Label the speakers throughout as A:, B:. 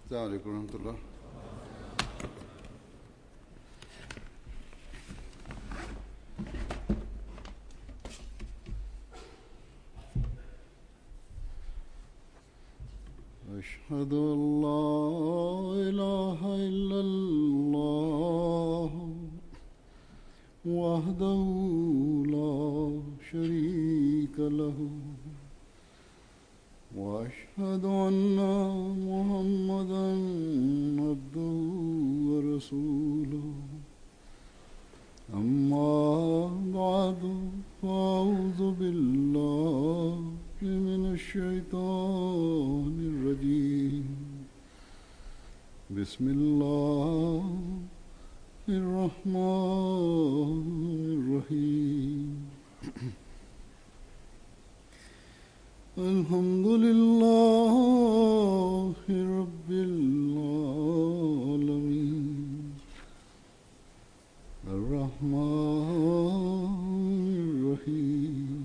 A: السلام عليكم ورحمة الله. أشهد أن لا إله إلا الله وحده لا شريك له وأشهد أن محمدا عبده ورسوله أما بعد فأعوذ بالله من الشيطان الرجيم بسم الله الرحمن الرحيم الحمد لله رب العالمين الرحمن الرحيم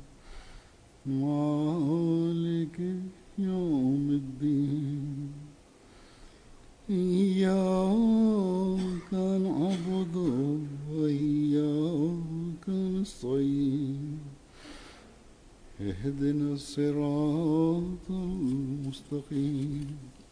A: مالك يوم الدين إياك نعبد وإياك نستعين اهدنا الصراط المستقيم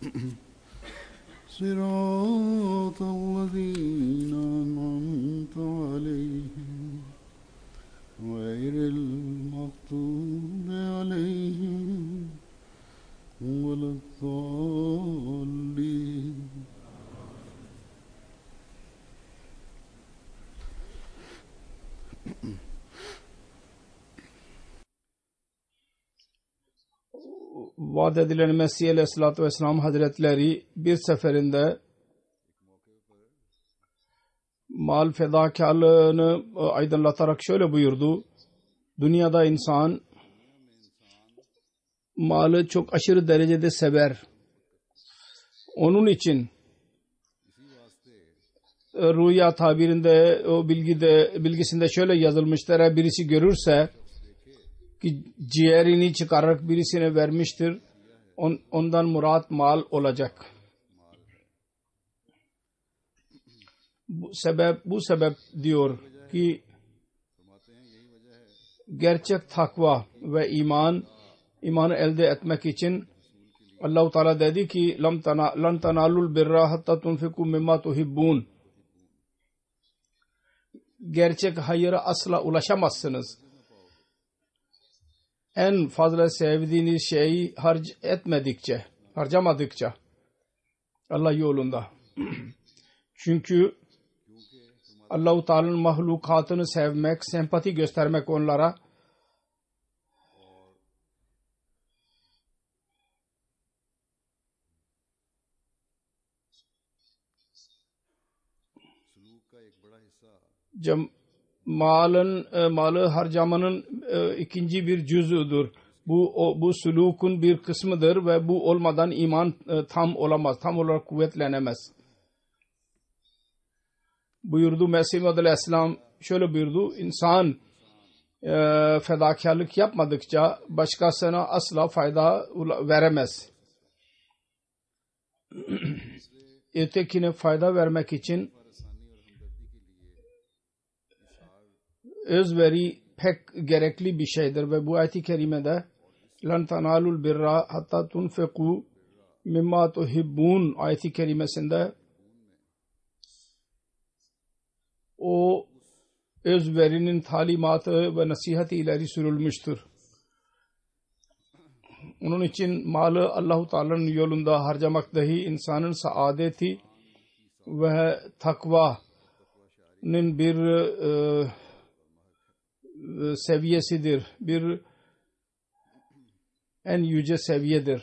A: صراط الذين أنعمت عليهم غير المغضوب عليهم ولا الضالين.
B: Vaat edilen Mesih Aleyhisselatü Vesselam Hazretleri bir seferinde mal fedakarlığını aydınlatarak şöyle buyurdu: dünyada insan malı çok aşırı derecede sever. Onun için rüya tabirinde o bilgisinde şöyle yazılmıştır: eğer birisi görürse ki ciğerini çıkararak birisine vermiştir, ondan murat mal olacak. Bu sebep diyor ki gerçek takva ve imanı elde etmek için Allah-u Teala dedi ki lan tanalul birra hatta tunfiku mimma tuhibbun. Gerçek hayıra asla ulaşamazsınız en fazla sevdiğiniz şeyi harcamadıkça Allah yolunda. Çünkü Allah-u Teala'nın mahlukatını sevmek, sempati göstermek onlara malı harcamanın ikinci bir cüzüdür. Bu sulukun bir kısmıdır ve bu olmadan iman tam olamaz, tam olarak kuvvetlenemez. Buyurdu Mesih Aleyhisselam, şöyle buyurdu: İnsan fedakarlık yapmadıkça başkasına asla fayda veremez. Ötekine fayda vermek için özveri pek gerekli bir şeydir ve bu ayet-i kerimede lan tanalul birra hatta tunfiku mimma tuhibbun ayet-i kerimesinde o özverinin talimatı ve nasihati ileri sürülmüştür. Onun için malı Allah-u Teala'nın yolunda harcamak dahi insanın saadeti ve takvanın bir seviyesidir. Bir en yüce seviyedir.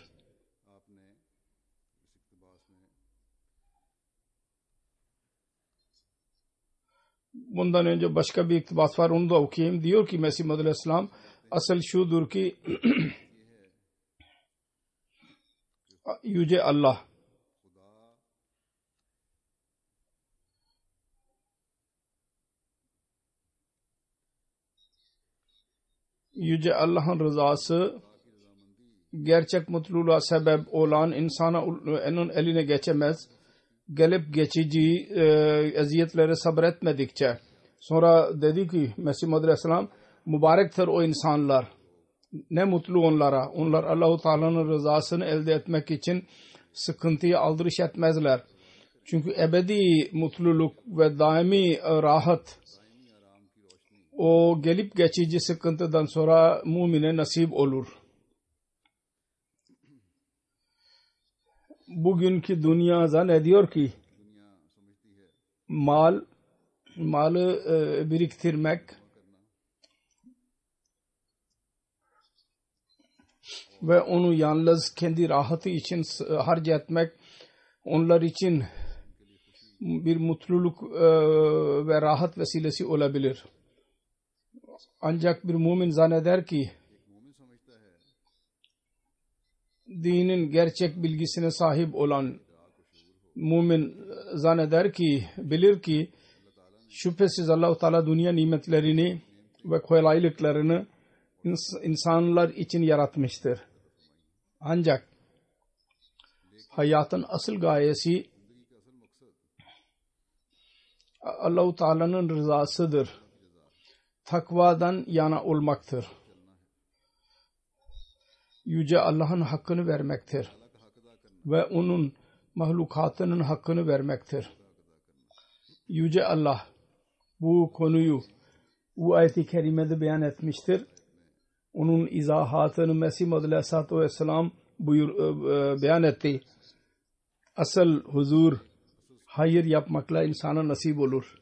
B: Bundan önce başka bir iktibas var, onu da okuyayım. Diyor ki Mesih Aleyhisselam, asıl şudur ki yüce Allah Yüce Allah'ın rızası gerçek mutluluğa sebep olan insana onun eline geçemez. Gelip geçici eziyetlere sabretmedikçe. Sonra dedi ki Mesih Muhammed Aleyhisselam, mübarektir o insanlar. Ne mutlu onlara. Onlar Allah-u Teala'nın rızasını elde etmek için sıkıntıya aldırış etmezler. Çünkü ebedi mutluluk ve daimi rahat o gelip geçici sıkıntıdan sonra mümine nasip olur. Bugünkü dünya zannediyor ki malı biriktirmek ve onu yalnız kendi rahatı için harca etmek onlar için bir mutluluk ve rahat vesilesi olabilir. Ancak bir mümin zanneder ki dinin gerçek bilgisine sahip olan mümin zanneder ki, bilir ki şüphesiz Allah-u Teala dünya nimetlerini ve kolaylıklarını insanlar için yaratmıştır. Ancak hayatın asıl gayesi Allah-u Teala'nın rızasıdır. Takvadan yana olmaktır. Yüce Allah'ın hakkını vermektir. Ve onun mahlukatının hakkını vermektir. Yüce Allah bu konuyu bu ayet-i kerimede beyan etmiştir. Onun izahatını Mesih Muhammed Aleyhisselatü Vesselam beyan etti. Asıl huzur hayır yapmakla insana nasip olur.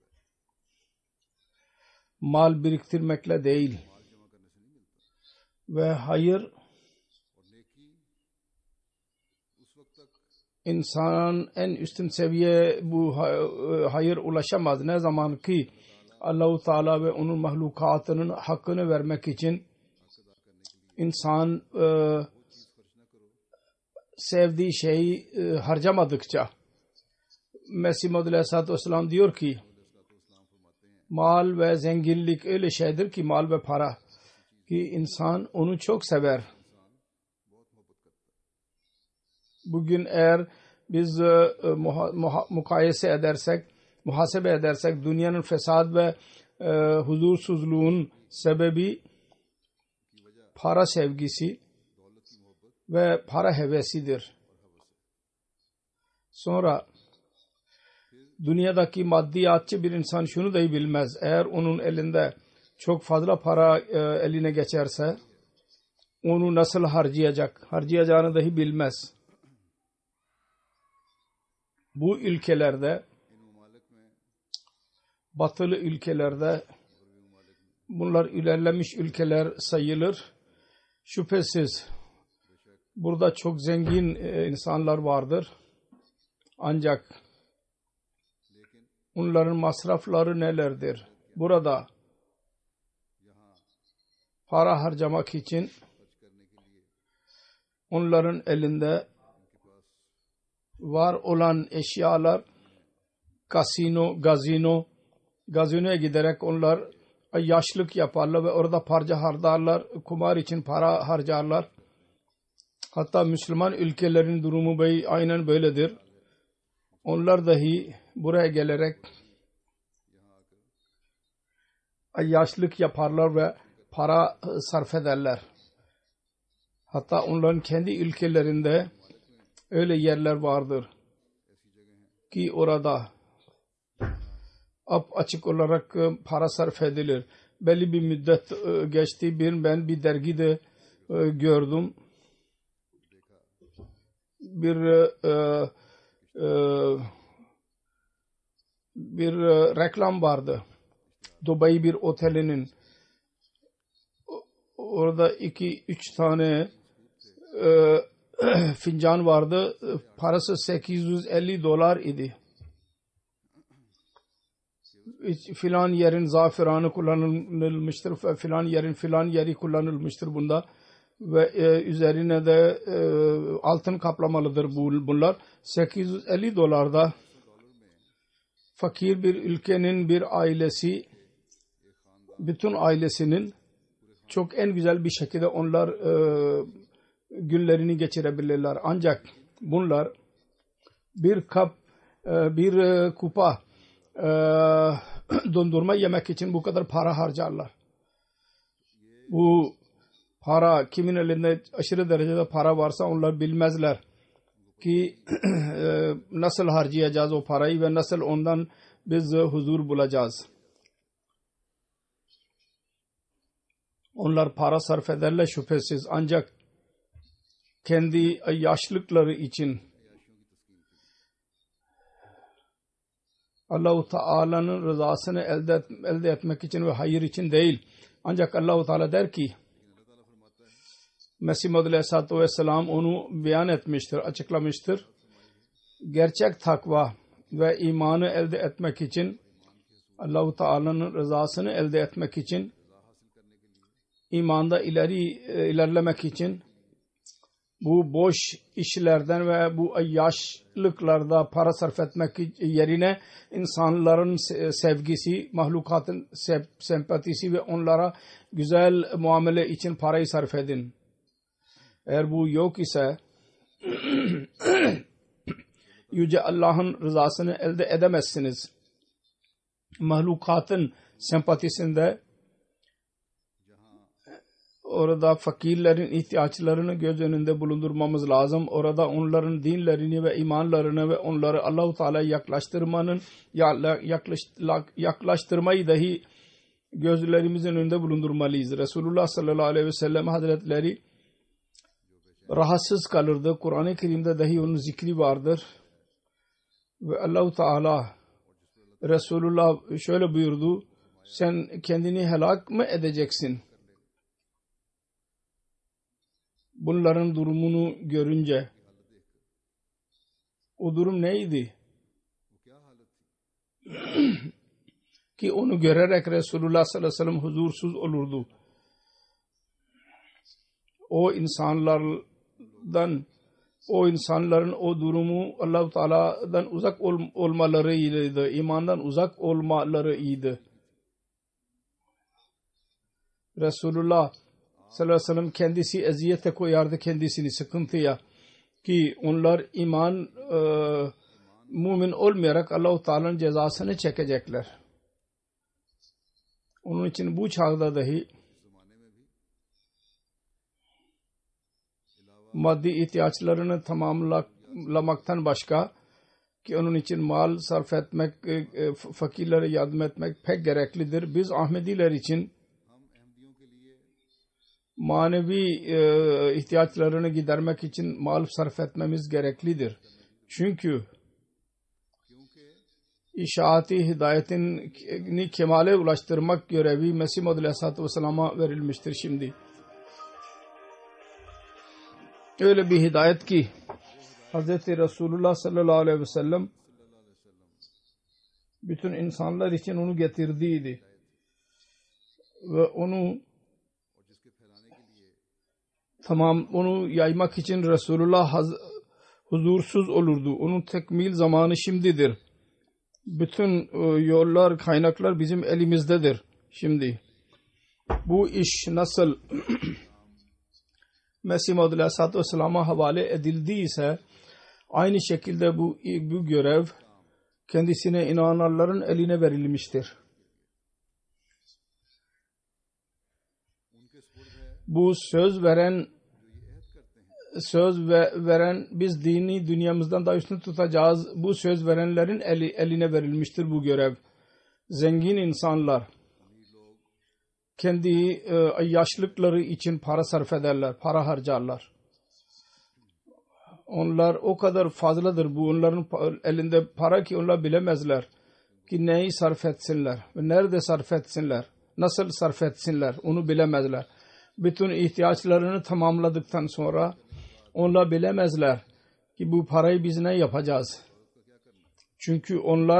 B: Mal biriktirmekle değil. Ve hayır insanın en üstün seviye bu hayır ulaşamaz. Ne zaman ki Allah-u Teala ve onun mahlukatının hakkını vermek için insan sevdiği şeyi harcamadıkça. Mesih Muhammed Aleyhisselatü Vesselam diyor ki mal ve zenginlik öyle şeydir ki mal ve para ki insan onu çok sever. Bugün eğer biz muhasebe edersek dünyanın fesat ve huzursuzluğun sebebi para sevgisi ve para hevesidir. Sonra dünyadaki maddiyatçı bir insan şunu dahi bilmez. Eğer onun elinde çok fazla para eline geçerse onu nasıl harcayacağını dahi bilmez. Bu ülkelerde, batılı ülkelerde bunlar ilerlemiş ülkeler sayılır. Şüphesiz burada çok zengin insanlar vardır. Ancak onların masrafları nelerdir? Burada para harcamak için onların elinde var olan eşyalar gazinoya giderek onlar yaşlık yaparlar ve orada para harcarlar, kumar için para harcarlar. Hatta Müslüman ülkelerin durumu aynen böyledir. Onlar dahi buraya gelerek yaşlık yaparlar ve para sarf ederler. Hatta onların kendi ülkelerinde öyle yerler vardır ki orada açık olarak para sarf edilir. Belli bir müddet geçti. Ben bir dergide gördüm. Bir reklam vardı. Dubai bir otelinin. Orada 2-3 tane fincan vardı. Parası $850 idi. Filan yerin zaferanı kullanılmıştır ve filan yerin filan yeri kullanılmıştır bunda ve üzerine de altın kaplamalıdır bunlar. $850'da fakir bir ülkenin bir ailesi, bütün ailesinin çok en güzel bir şekilde onlar günlerini geçirebilirler. Ancak bunlar bir kupa dondurma yemek için bu kadar para harcarlar. Bu para kimin elinde aşırı derecede para varsa onlar bilmezler ki nasıl harcayacağız o parayı ve nasıl ondan biz huzur bulacağız. Onlar para sarf ederler şüphesiz, ancak kendi yaşlıkları için, Allah-u Teala'nın rızasını elde etmek için ve hayır için değil. Ancak Allah-u Teala der ki, Mesih Maud Aleyhisselatü Vesselam onu beyan etmiştir, açıklamıştır. Gerçek takva ve imanı elde etmek için, Allah-u Teala'nın rızasını elde etmek için, imanda ilerlemek için, bu boş işlerden ve bu yaşlıklarda para sarf etmek yerine insanların sevgisi, mahlukatın sempatisi ve onlara güzel muamele için parayı sarf edin. Eğer bu yok ise Yüce Allah'ın rızasını elde edemezsiniz. Mahlukatın sempatisinde orada fakirlerin ihtiyaçlarını göz önünde bulundurmamız lazım. Orada onların dinlerini ve imanlarını ve onları Allah-u Teala'ya yaklaştırmayı dahi gözlerimizin önünde bulundurmalıyız. Resulullah sallallahu aleyhi ve sellem hazretleri rahatsız kalırdı. Kur'an-ı Kerim'de dahi onun zikri vardır. Ve Allah-u Teala Resulullah şöyle buyurdu: sen kendini helak mı edeceksin? Bunların durumunu görünce, o durum neydi? Ki onu görerek Resulullah sallallahu aleyhi ve sellem huzursuz olurdu. O insanların o durumu Allah-u Teala'dan uzak olmalarıydı, imandan uzak olmalarıydı. Resulullah sallallahu aleyhi ve sellem kendisi eziyete koyardı kendisini, sıkıntıya, ki onlar mümin olmayarak Allah-u Teala'nın cezasını çekecekler. Onun için bu çağda dahi maddi ihtiyaçlarını tamamlamaktan başka, ki onun için mal sarf etmek, fakirlere yardım etmek pek gereklidir. Biz Ahmediler için manevi ihtiyaçlarını gidermek için mal sarf etmemiz gereklidir. Çünkü İşaati hidayetini kemale ulaştırmak görevi Mesih Maud Aleyhisselatü Vesselam'a verilmiştir şimdi. Öyle bir hidayet ki Hz. Resulullah sallallahu aleyhi ve sellem bütün insanlar için onu getirdiydi. Ve onu yaymak için Resulullah huzursuz olurdu. Onun tekmil zamanı şimdidir. Bütün yollar, kaynaklar bizim elimizdedir şimdi. Bu iş nasıl Mesih Maud Aleyhisselatü Vesselam'a havale edildiyse, aynı şekilde bu görev kendisine inananların eline verilmiştir. Bu söz veren biz dini dünyamızdan daha üstün tutacağız. Bu söz verenlerin eline verilmiştir bu görev. Zengin insanlar kendi yaşlıkları için para sarf ederler, para harcarlar. Onlar o kadar fazladır bu onların elinde para ki onlar bilemezler ki neyi sarf etsinler ve nerede sarf etsinler, nasıl sarf etsinler onu bilemezler. Bütün ihtiyaçlarını tamamladıktan sonra onlar bilemezler ki bu parayı biz ne yapacağız. Çünkü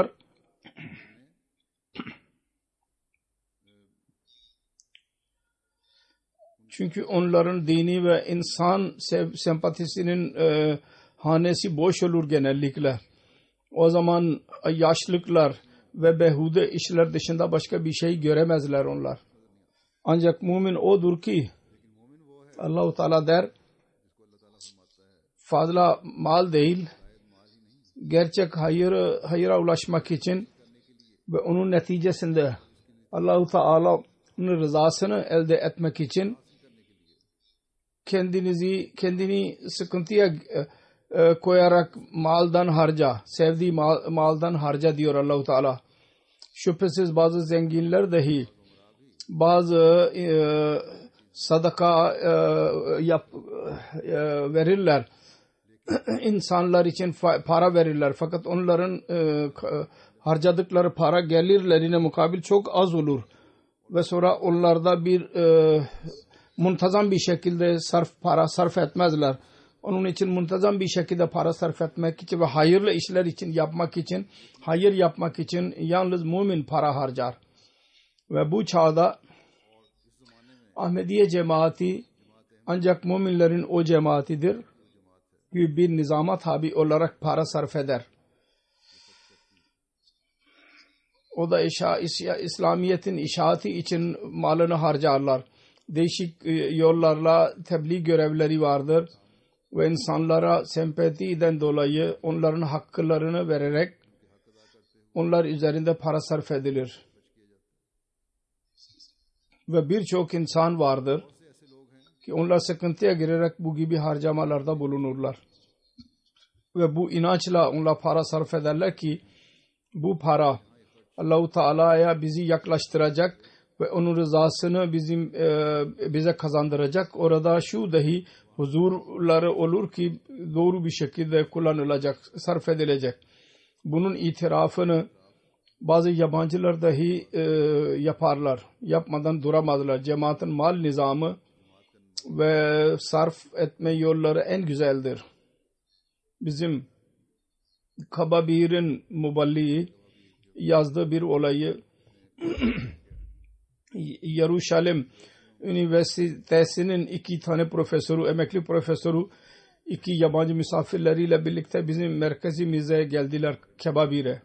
B: onların dini ve insan sempatisinin hanesi boş olur genellikle. O zaman yaşlıklar ve behude işler dışında başka bir şey göremezler onlar. Ancak mümin odur ki Allah-u Teala der fazla mal değil, gerçek hayıra ulaşmak için ve onun neticesinde Allah-u Teala'nın rızasını elde etmek için kendini sıkıntıya koyarak maldan harca, sevdiği maldan harca diyor Allah-u Teala. Şüphesiz bazı zenginler dahi bazı sadaka verirler. İnsanlar için para verirler. Fakat onların harcadıkları para gelirlerine mukabil çok az olur. Ve sonra onlarda bir muntazam bir şekilde para sarf etmezler. Onun için muntazam bir şekilde para sarf etmek için ve hayırlı işler için yapmak için, hayır yapmak için yalnız mümin para harcar. Ve bu çağda Ahmediye cemaati ancak müminlerin o cemaatidir ki bir nizama tabi olarak para sarf eder. O da İslamiyet'in işaati için malını harcarlar. Değişik yollarla tebliğ görevleri vardır ve insanlara sempatiden dolayı onların haklarını vererek onlar üzerinde para sarf edilir. Ve birçok insan vardır ki onlar sıkıntıya girerek bu gibi harcamalarda bulunurlar. Ve bu inançla onlar para sarf ederler ki bu para Allah-u Teala'ya bizi yaklaştıracak ve onun rızasını bize kazandıracak. Orada şu dahi huzurları olur ki doğru bir şekilde kullanılacak, sarf edilecek. Bunun itirafını bazı yabancılar dahi yaparlar. Yapmadan duramazlar. Cemaatin mal nizamı ve sarf etme yolları en güzeldir. Bizim Kababir'in muballiği yazdığı bir olayı Yeruşalim Üniversitesi'nin 2 tane profesörü, emekli profesörü 2 yabancı misafirleriyle birlikte bizim merkezimize geldiler Kababir'e.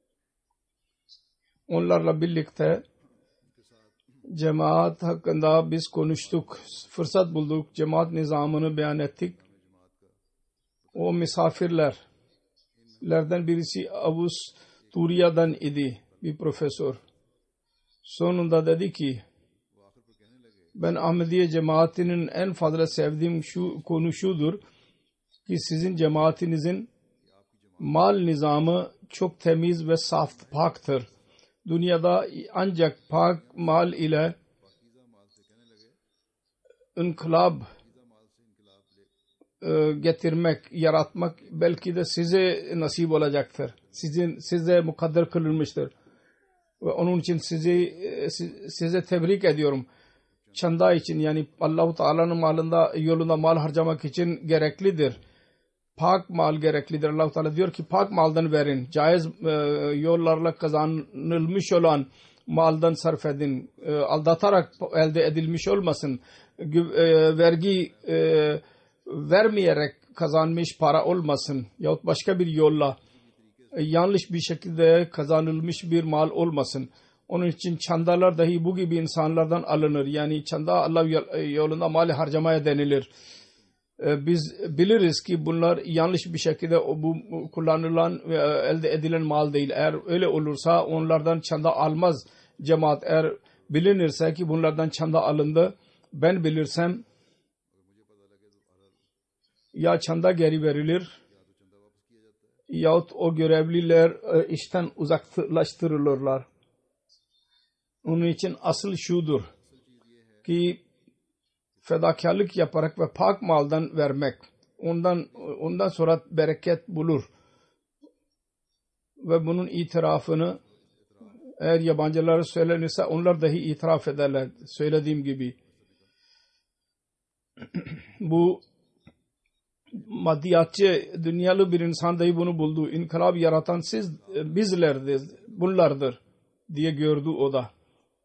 B: Onlarla birlikte cemaat hakkında biz konuştuk, fırsat bulduk, cemaat nizamını beyan ettik. O misafirlerden birisi Avusturya'dan idi, bir profesör. Sonunda dedi ki, ben Ahmediye cemaatinin en fazla sevdiğim konu şudur ki sizin cemaatinizin mal nizamı çok temiz ve saf, paktır. Dünyada ancak pak mal ile inkılap getirmek, yaratmak belki de size nasip olacaktır. Size mukadder kılınmıştır. Ve onun için size tebrik ediyorum. Çanda için, yani Allah-u Teala'nın yolunda mal harcamak için gereklidir. Pak mal gereklidir. Allah-u Teala diyor ki pak maldan verin. Caiz yollarla kazanılmış olan maldan sarf edin. Aldatarak elde edilmiş olmasın. Vergi vermeyerek kazanmış para olmasın. Yahut başka bir yolla yanlış bir şekilde kazanılmış bir mal olmasın. Onun için çandalar dahi bu gibi insanlardan alınır. Yani çanda Allah yolunda mali harcamaya denilir. Biz biliriz ki bunlar yanlış bir şekilde bu kullanılan ve elde edilen mal değil. Eğer öyle olursa onlardan çanda almaz cemaat. Eğer bilinirse ki bunlardan çanda alındı, ben bilirsem ya çanda geri verilir yahut o görevliler işten uzaklaştırılırlar. Onun için asıl şudur ki fedakarlık yaparak ve pak maldan vermek. Ondan sonra bereket bulur. Ve bunun itirafını eğer yabancılara söylenirse onlar dahi itiraf ederler. Söylediğim gibi. Bu maddiyatçı, dünyalı bir insan dahi bunu buldu. İnkılap yaratan bizlerdir, bunlardır diye gördü o da.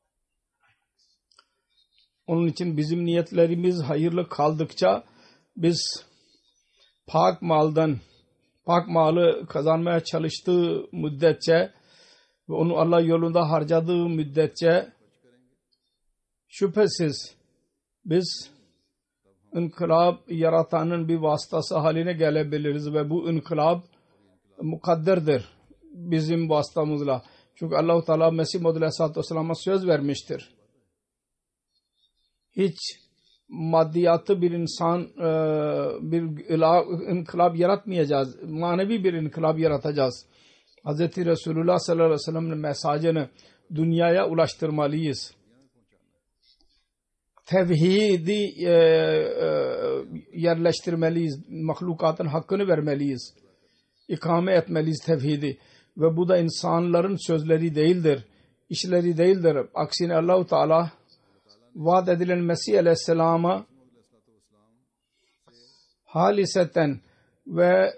B: Onun için bizim niyetlerimiz hayırlı kaldıkça biz pak malı kazanmaya çalıştığı müddetçe ve onu Allah yolunda harcadığı müddetçe şüphesiz biz inkılap yaratanın bir vasıtası haline gelebiliriz ve bu inkılap mukadderdir bizim vasıtamızla. Çünkü Allah-u Teala Mesih Maud Aleyhisselatü Vesselam'a söz vermiştir. Hiç maddiyatı bir insan bir inkılap yaratmayacağız. Manevi bir inkılap yaratacağız. Hz. Resulullah sallallahu aleyhi ve sellem'in mesajını dünyaya ulaştırmalıyız. Tevhidi yerleştirmeliyiz. Mahlukatın hakkını vermeliyiz. İkame etmeliyiz tevhidi. Ve bu da insanların sözleri değildir. İşleri değildir. Aksine Allah-u Teala vaat edilen Mesih Aleyhisselam'a haliseten ve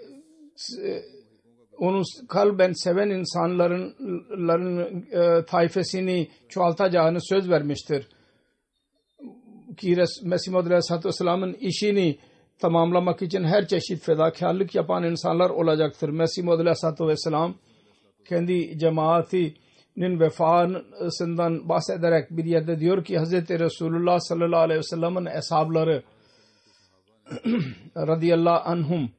B: onu kalben seven insanların taifesini çoğaltacağını söz vermiştir. Ki Mesih Maud Aleyhisselatü Vesselam'ın işini tamamlamak için her çeşit fedakarlık yapan insanlar olacaktır. Mesih Maud Aleyhisselatü Vesselam kendi cemaatinin vefasından bahsederek bir yerde diyor ki Hz. Resulullah sallallahu aleyhi ve sellem'in eshabları radıyallahu anhum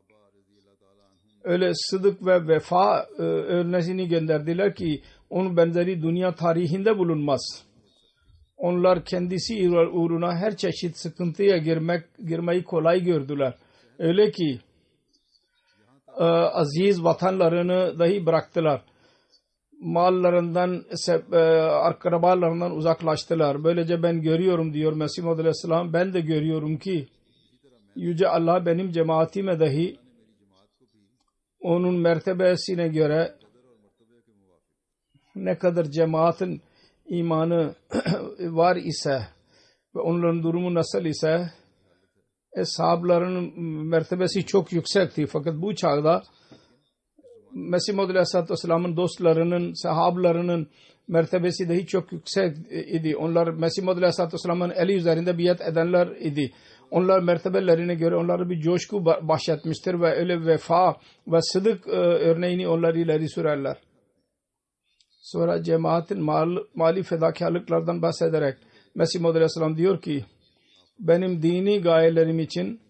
B: öyle sıdık ve vefa örneğini gönderdiler ki onun benzeri dünya tarihinde bulunmaz. Onlar kendisi uğruna her çeşit sıkıntıya girmeyi kolay gördüler. Öyle ki aziz vatanlarını dahi bıraktılar. Mallarından, akrabalarından uzaklaştılar. Böylece ben görüyorum diyor Mesih Maud Aleyhisselam. Ben de görüyorum ki Yüce Allah benim cemaatime dahi onun mertebesine göre ne kadar cemaatin imanı var ise ve onların durumu nasıl ise eshabların mertebesi çok yüksekti. Fakat bu çağda Mesih Maud Aleyhisselatü Vesselam'ın dostlarının, sahablarının mertebesi dahi çok yüksek idi. Onlar Mesih Maud Aleyhisselatü Vesselam'ın eli üzerinde biat edenler idi. Onlar mertebelerine göre onlara bir coşku bahşetmiştir ve öyle vefa ve sıdık örneğini onlar ileri sürerler. Sonra cemaatin mali fedakarlıklardan bahsederek Mesih Maud Aleyhisselam diyor ki benim dini gayelerim için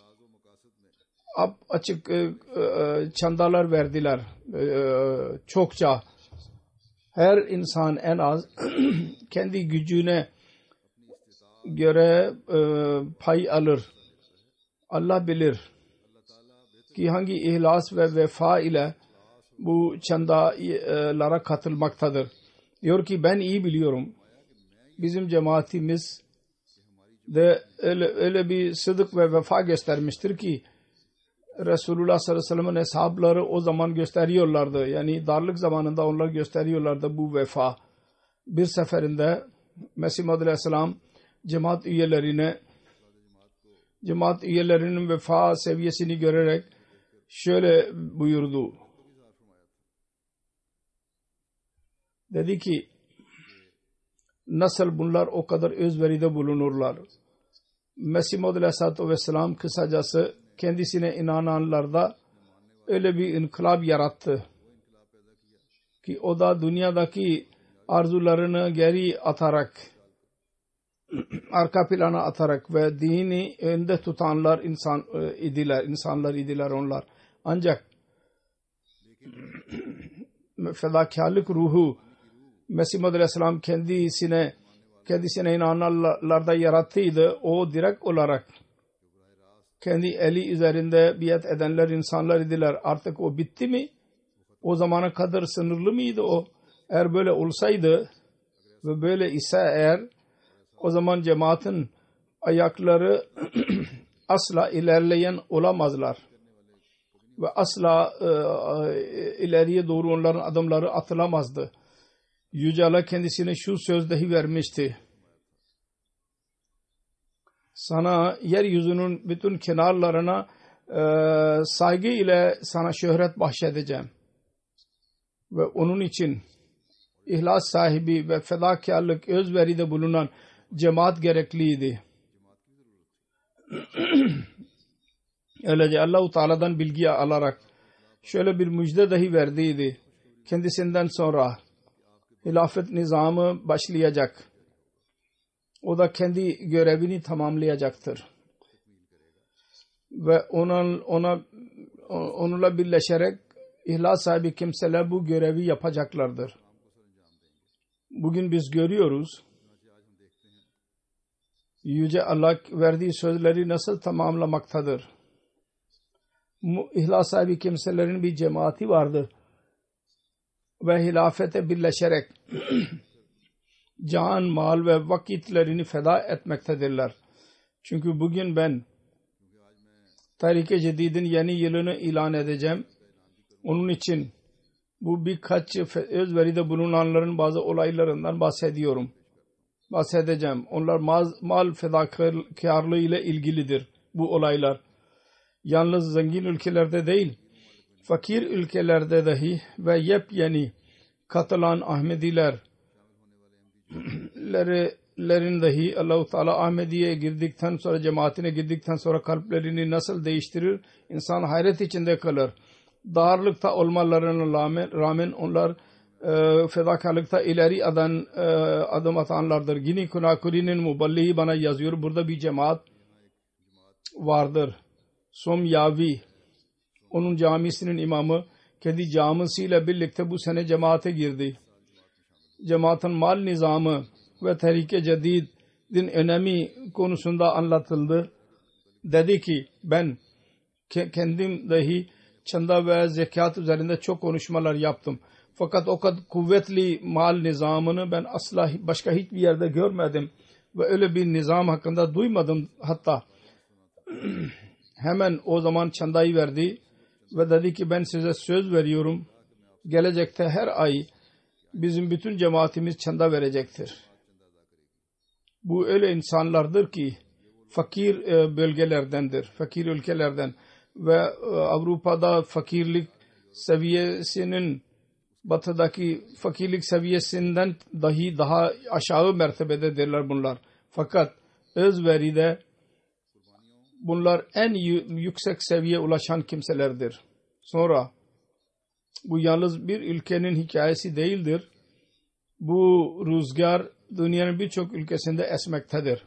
B: açık çandalar verdiler çokça. Her insan en az kendi gücüne göre pay alır. Allah bilir ki hangi ihlas ve vefa ile bu çandalara katılmaktadır. Diyor ki ben iyi biliyorum. Bizim cemaatimiz de öyle bir sıdık ve vefa göstermiştir ki Resulullah sallallahu aleyhi ve sellem'in hesapları o zaman gösteriyorlardı. Yani darlık zamanında onlar gösteriyorlardı bu vefa. Bir seferinde Mesih Maud Aleyhisselam cemaat üyelerinin vefa seviyesini görerek şöyle buyurdu. Dedi ki nasıl bunlar o kadar özveride bulunurlar. Mesih Maud Aleyhisselatü Vesselam kısacası kendisine inananlarda öyle bir inkılap yarattı ki o da dünyadaki arzularını geri atarak arka plana atarak ve dini önde tutanlar insanlar idiler onlar. Ancak fedakarlık ruhu Mesih Maud Aleyhisselam kendisine inananlarda yarattıydı. O direkt olarak kendi eli üzerinde biat edenler insanlar idiler. Artık o bitti mi? O zamana kadar sınırlı mıydı o? Eğer böyle olsaydı ve böyle ise eğer o zaman cemaatin ayakları asla ilerleyen olamazlar. Ve asla ileriye doğru onların adımları atılamazdı. Yüce Allah kendisine şu söz dahi vermişti. Sana yeryüzünün bütün kenarlarına saygı ile sana şöhret bahşedeceğim. Ve onun için ihlas sahibi ve fedakarlık özveride bulunan cemaat gerekliydi. Öylece Allah-u Teala'dan bilgi alarak şöyle bir müjde dahi verdiydi. Kendisinden sonra hilafet nizamı başlayacak. O da kendi görevini tamamlayacaktır. ve onunla birleşerek ihlas sahibi kimseler bu görevi yapacaklardır. Bugün biz görüyoruz Yüce Allah verdiği sözleri nasıl tamamlamaktadır. İhlas sahibi kimselerin bir cemaati vardır ve hilafete birleşerek can, mal ve vakitlerini feda etmektedirler. Çünkü bugün ben Tahrik-i Cedid'in yeni yılını ilan edeceğim. Onun için bu birkaç özveride bulunanların bazı olaylarından bahsedeceğim. Onlar mal fedakarlığı ile ilgilidir bu olaylar. Yalnız zengin ülkelerde değil, fakir ülkelerde dahi ve yepyeni katılan Ahmedilerin dahi Allah-u Teala Ahmediye girdikten sonra, cemaatine girdikten sonra kalplerini nasıl değiştirir? İnsan hayret içinde kalır. Darlıkta olmalarına rağmen onlar fedakarlıkta ileri adım atanlardır. Gini Kunakuri'nin muballiği bana yazıyor. Burada bir cemaat vardır. Somyavi, onun camisinin imamı kendi camisiyle birlikte bu sene cemaate girdi. Cemaatin mal nizamı ve Tahrik-i Cedid'in önemi konusunda anlatıldı. Dedi ki ben kendim dahi çanda ve zekat üzerinde çok konuşmalar yaptım. Fakat o kadar kuvvetli mal nizamını ben asla başka hiçbir yerde görmedim. Ve öyle bir nizam hakkında duymadım hatta. Hemen o zaman çandayı verdi ve dedi ki ben size söz veriyorum. Gelecekte her ay bizim bütün cemaatimiz çanda verecektir. Bu öyle insanlardır ki fakir bölgelerdendir, fakir ülkelerden ve Avrupa'da fakirlik seviyesinin batıdaki fakirlik seviyesinden dahi daha aşağı mertebededirler bunlar. Fakat özveride bunlar en yüksek seviyeye ulaşan kimselerdir. Sonra bu yalnız bir ülkenin hikayesi değildir. Bu rüzgar dünyanın birçok ülkesinde esmektedir.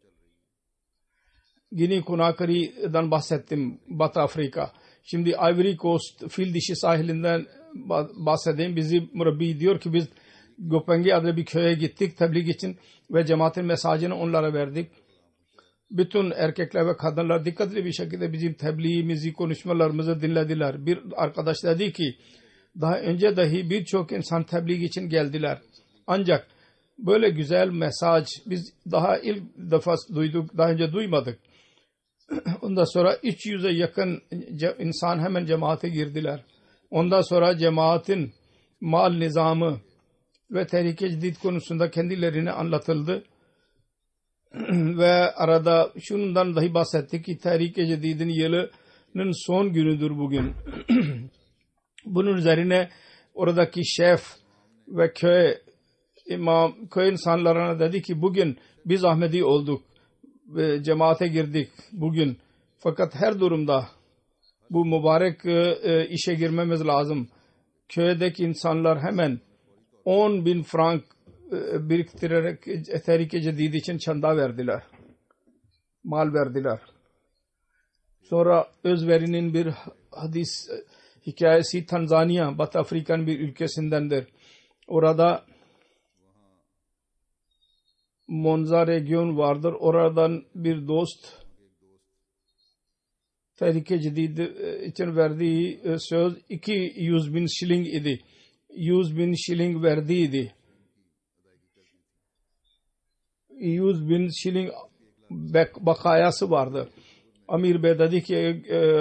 B: Guinea Conakry'den bahsettim, Batı Afrika. Şimdi Ivory Coast, Fil Dişi sahilinden bahsedeyim. Bizi murabbi diyor ki biz Gopengi adlı bir köye gittik tebliğ için ve cemaatin mesajını onlara verdik. Bütün erkekler ve kadınlar dikkatli bir şekilde bizim tebliğimizi, konuşmalarımızı dinlediler. Bir arkadaş dedi ki daha önce dahi birçok insan tebliğ için geldiler. Ancak böyle güzel mesaj biz daha ilk defa duyduk, daha önce duymadık. Ondan sonra 300'e yakın insan hemen cemaate girdiler. Ondan sonra cemaatin mal nizamı ve Tahrik-i Cedid konusunda kendilerine anlatıldı. Ve arada şundan dahi bahsettik ki Tahrik-i Cedid'in yılının son günüdür bugün. Bunun üzerine oradaki şef ve köy insanlarına dedi ki bugün biz Ahmedi olduk ve cemaate girdik bugün. Fakat her durumda bu mübarek işe girmemiz lazım. Köydeki insanlar hemen 10.000 frank biriktirerek Tahrik-i Cedid için çanda verdiler. Mal verdiler. Sonra özverinin bir hadis hikayesi Tanzanya, Batı Afrika'nın bir ülkesindendir. Orada Monza region vardır. Oradan bir dost Tahrik-i Cedid için verdiği söz 200.000 şiling idi. 100.000 şiling verdiydi. 100.000 şiling bakayası vardı. Amir Bey dedi ki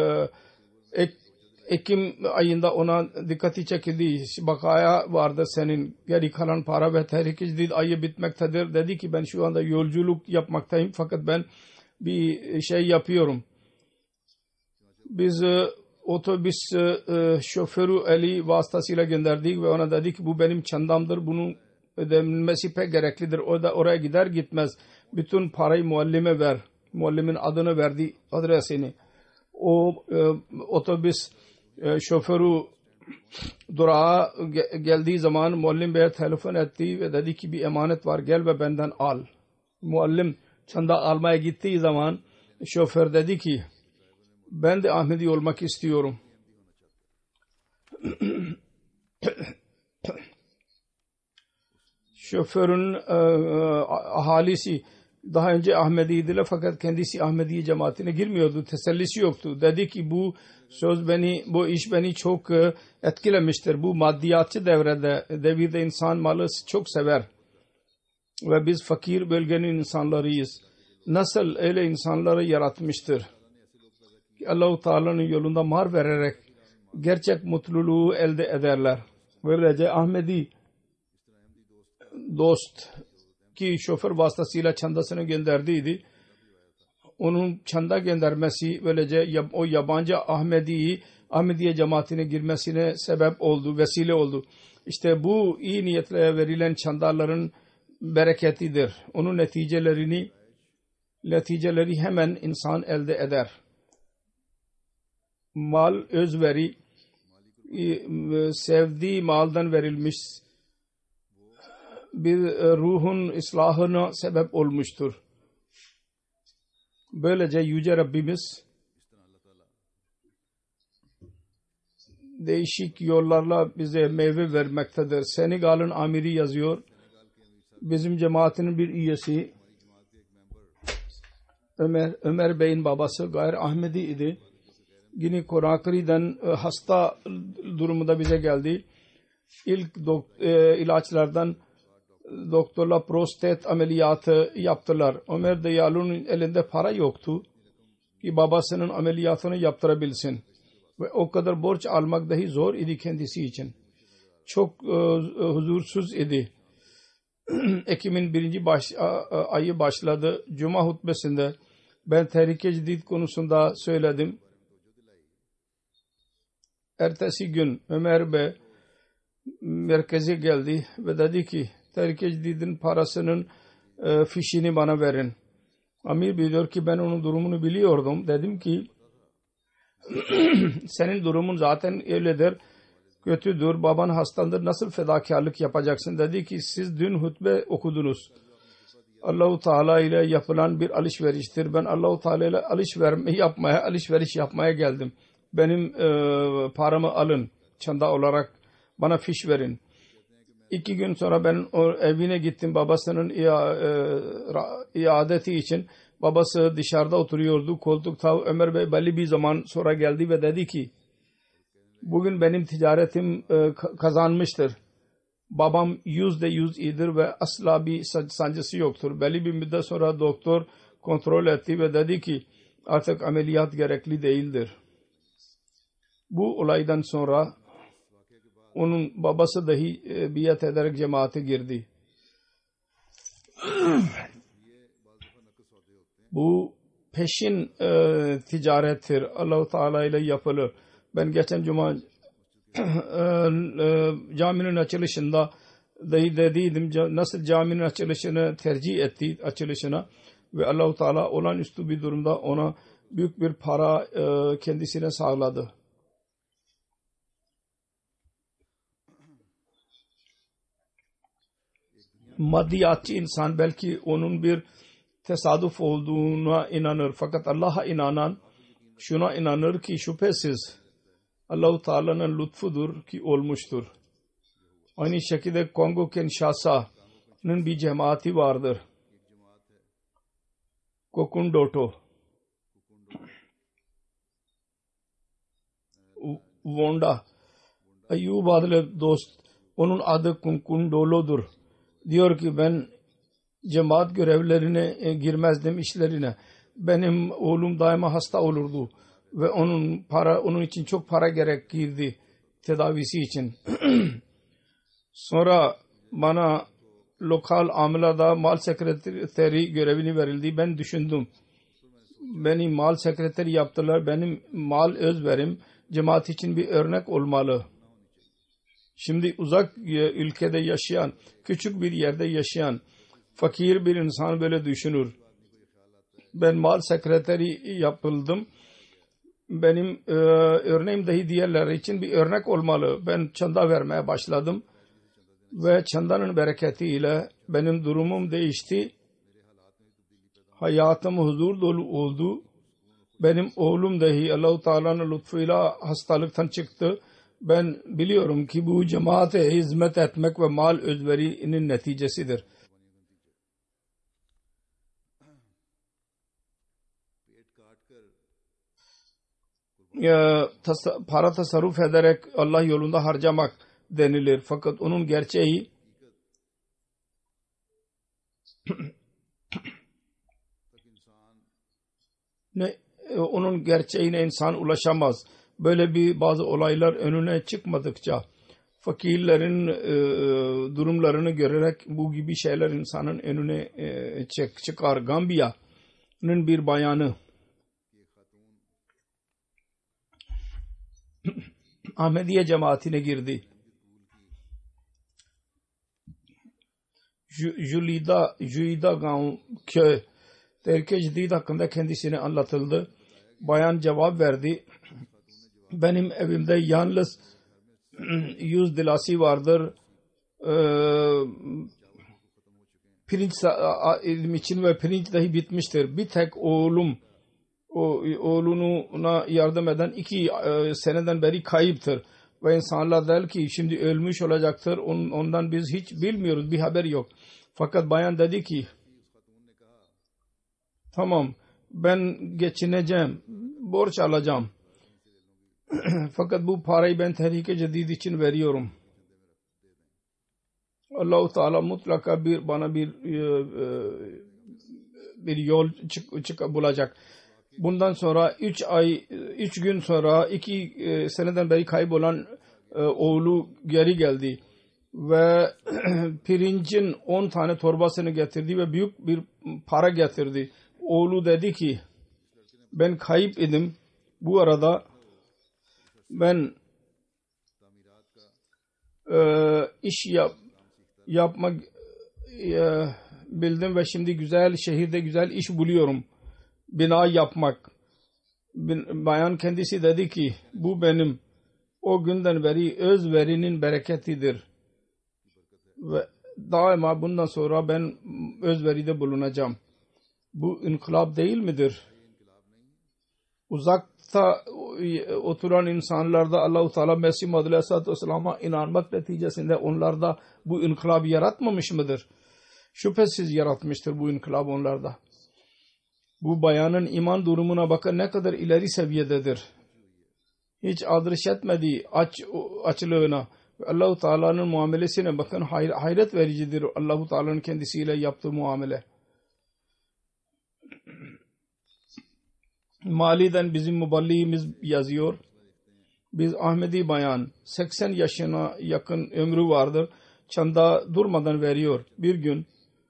B: Ekim ayında ona dikkati çekildi. Bakaya vardı senin. Geri kalan para ve Tahrik-i Cedid ayı bitmektedir. Dedi ki ben şu anda yolculuk yapmaktayım fakat ben bir şey yapıyorum. Biz otobüs şoförü Ali vasıtasıyla gönderdik ve ona dedik ki bu benim çandamdır. Bunun ödenmesi pek gereklidir. O da oraya gider gitmez bütün parayı muallime ver. Muallimin adını verdi, adresini. O otobüs şoförü durağa geldiği zaman muallim beye telefon etti ve dedi ki bir emanet var gel ve benden al. Muallim çanda almaya gittiği zaman şoför dedi ki Ben de Ahmedi olmak istiyorum. Şoförün ahalisi daha önce Ahmediydiler fakat kendisi Ahmediye cemaatine girmiyordu. Tesellisi yoktu. Dedi ki bu iş beni çok etkilemiştir. Bu maddiyatçı devirde insan malı çok sever. Ve biz fakir bölgenin insanlarıyız. Nasıl öyle insanları yaratmıştır. Allah-u Teala'nın yolunda mal vererek gerçek mutluluğu elde ederler. Böylece Ahmedi dost ki şoför vasıtasıyla çandasını gönderdiydi. Onun çanda göndermesi böylece o yabancı Ahmediye cemaatine girmesine sebep oldu, vesile oldu. İşte bu iyi niyetle verilen çandaların bereketidir. Onun neticeleri hemen insan elde eder. Mal özveri sevdiği maldan verilmiş bir ruhun islahına sebep olmuştur. Böylece Yüce Rabbimiz değişik yollarla bize meyve vermektedir. Senegal'ın amiri yazıyor. Bizim cemaatinin bir üyesi Ömer Bey'in babası gayr Ahmedi idi. Yine Konakri'den hasta durumunda bize geldi. İlk ilaçlardan doktorla prostat ameliyatı yaptılar. Ömer Deyalu'nun elinde para yoktu ki babasının ameliyatını yaptırabilsin. Ve o kadar borç almak dahi zor idi kendisi için. Çok huzursuz idi. Ekim'in 1. ayı başladı. Cuma hutbesinde ben Tehrik-i Cedid konusunda söyledim. Ertesi gün Ömer Bey merkeze geldi ve dedi ki Tehrik-i Cedid'in parasının fişini bana verin. Amir diyor ki ben onun durumunu biliyordum. Dedim ki senin durumun zaten öyledir, kötüdür, baban hastandır, nasıl fedakarlık yapacaksın? Dedi ki siz dün hutbe okudunuz. Allah-u Teala ile yapılan bir alışveriştir. Ben Allah-u Teala ile alışveriş yapmaya geldim. Benim paramı alın, çanda olarak bana fiş verin. 2 gün sonra ben evine gittim babasının iadeti için. Babası dışarıda oturuyordu koltukta. Ömer Bey belli bir zaman sonra geldi ve dedi ki bugün benim ticaretim kazanmıştır. Babam %100 iyidir ve asla bir sancısı yoktur. Belli bir müddet sonra doktor kontrol etti ve dedi ki artık ameliyat gerekli değildir. Bu olaydan sonra onun babası dahi biat ederek cemaate girdi. Bu peşin ticarettir. Allah-u Teala ile yapılır. Ben geçen cuma caminin açılışında dahi dediydim nasıl caminin açılışını tercih etti açılışına ve Allah-u Teala olağanüstü bir durumda ona büyük bir para kendisine sağladı. Maddiyatçı insan belki onun bir tesadüf olduğuna inanır. Fakat Allah'a inanan şuna inanır ki şüphesiz Allah-u Teala'nın lütfudur ki olmuştur. Aynı şekilde Kongo Kinshasa'nın bir cemaati vardır. Kokundoto. Vonda. Ayyub adlı dost. Onun adı Kundolo'dur. Diyor ki ben cemaat görevlerine girmezdim, işlerine. Benim oğlum daima hasta olurdu ve onun için çok para gerekirdi tedavisi için. Sonra bana lokal amilada mal sekreteri görevini verildi. Ben düşündüm. Beni mal sekreteri yaptılar. Benim mal özverim cemaat için bir örnek olmalı. Şimdi uzak ülkede yaşayan, küçük bir yerde yaşayan fakir bir insan böyle düşünür. Ben mal sekreteri yapıldım. Benim örneğim dahi diğerler için bir örnek olmalı. Ben çanda vermeye başladım. Ve çandanın bereketiyle benim durumum değişti. Hayatım huzur dolu oldu. benim oğlum dahi Allah-u Teala'nın lütfuyla hastalıktan çıktı. Ben biliyorum ki bu cemaate hizmet etmek ve mal özverinin neticesidir. Para tasarruf ederek Allah yolunda harcamak denilir. Fakat onun gerçeği onun gerçeğine insan ulaşamaz. Böyle bir bazı olaylar önüne çıkmadıkça fakirlerin durumlarını görerek bu gibi şeyler insanın önüne çıkar. Gambiya'nın bir bayanı Ahmediye cemaatine girdi. Jüida Gaon köy Terk-i Cedid hakkında kendisine anlatıldı. Bayan cevap verdi. Benim evimde yalnız 100 dilasi vardır. Pirinç için ve pirinç dahi bitmiştir. Bir tek oğluna yardım eden 2 seneden beri kayıptır. Ve insanlar der ki şimdi ölmüş olacaktır. Ondan biz hiç bilmiyoruz. Bir haber yok. Fakat bayan dedi ki tamam ben geçineceğim. Borç alacağım. Fakat bu parayı ben Tehrik-i Cedid için veriyorum. Allah-u Teala mutlaka bana bir yol bulacak. Bundan sonra 3 gün sonra 2 seneden beri kaybolan oğlu geri geldi. Ve pirincin 10 tane torbasını getirdi ve büyük bir para getirdi. Oğlu dedi ki ben kayıp idim. Bu arada ben iş yapmak bildim ve şimdi güzel şehirde güzel iş buluyorum. Bina yapmak. Bayan kendisi dedi ki bu benim o günden beri özverinin bereketidir. Ve daima bundan sonra ben özveride bulunacağım. Bu inkılap değil midir? Uzakta oturan insanlarda Allah-u Teala Mesih Muhammed Aleyhisselatü Vesselam'a inanmak neticesinde onlarda bu inkılabı yaratmamış mıdır? Şüphesiz yaratmıştır bu inkılabı onlarda. Bu bayanın iman durumuna bakın ne kadar ileri seviyededir. Hiç adres etmediği açlığına Allah-u Teala'nın muamelesine bakın hayret vericidir Allah-u Teala'nın kendisiyle yaptığı muamele. Mali'den bizim muballiğimiz yazıyor. Biz Ahmedi bayan 80 yaşına yakın ömrü vardır. Çanda durmadan veriyor. Bir gün